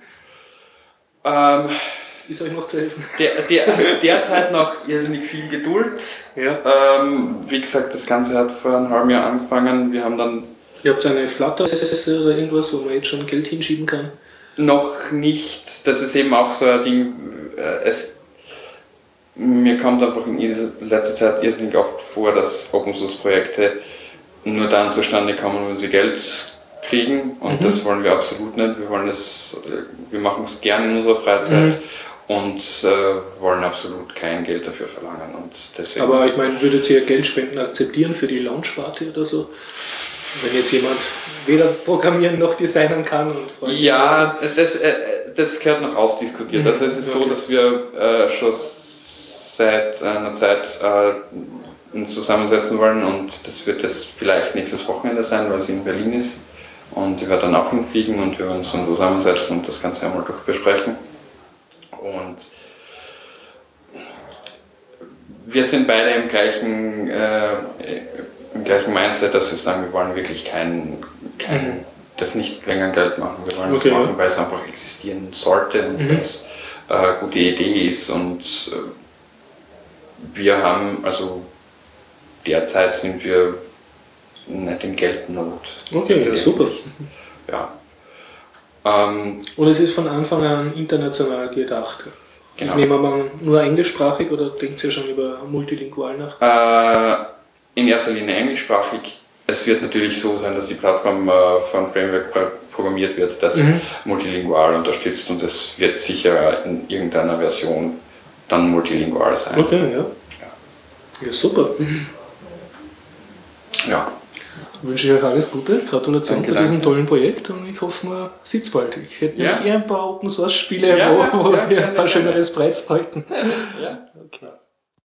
Ist euch noch zu helfen? Derzeit noch irrsinnig viel Geduld. Ja. Wie gesagt, das Ganze hat vor einem halben Jahr angefangen. Wir haben dann Ihr habt eine Flutter-Adresse oder irgendwas, wo man jetzt schon Geld hinschieben kann? noch nicht. Das ist eben auch so ein Ding. Mir kommt einfach in letzter Zeit irrsinnig oft vor, dass Open Source Projekte nur dann zustande kommen, wenn sie Geld kriegen. Und das wollen wir absolut nicht. Wir machen es gerne in unserer Freizeit. Und wollen absolut kein Geld dafür verlangen. Und deswegen aber ich meine, würdet ihr Geldspenden akzeptieren für die Launchparty oder so? Wenn jetzt jemand weder programmieren noch designen kann und freut sich. Ja, das gehört noch ausdiskutiert. Also es ist so, dass wir schon seit einer Zeit uns zusammensetzen wollen und das wird jetzt vielleicht nächstes Wochenende sein, weil sie in Berlin ist und ich werde dann auch hinfliegen und wir werden uns dann zusammensetzen und das Ganze einmal durchbesprechen. Und wir sind beide im gleichen Mindset, dass wir sagen, wir wollen wirklich das nicht wegen Geld machen. Wir wollen das machen, weil es einfach existieren sollte und weil es eine gute Idee ist. Und wir haben, also derzeit sind wir nicht in Geldnot. Okay, ja, super. Ja. Und es ist von Anfang an international gedacht. Genau. Ich nehme mal nur englischsprachig oder denkt ihr schon über multilingual nach? In erster Linie englischsprachig. es wird natürlich so sein, dass die Plattform von Framework programmiert wird, das multilingual unterstützt und es wird sicher in irgendeiner Version dann multilingual sein. Okay, ja. Ja, super. Ja. Ich wünsche euch alles Gute. Gratulation Danke, zu diesem danke. tollen Projekt und ich hoffe, man sieht es bald. Ich hätte nämlich ein paar Open Source Spiele, Ja, wo ja, wir ein gerne, paar schönere Sprites bräuchten. Ja, Okay.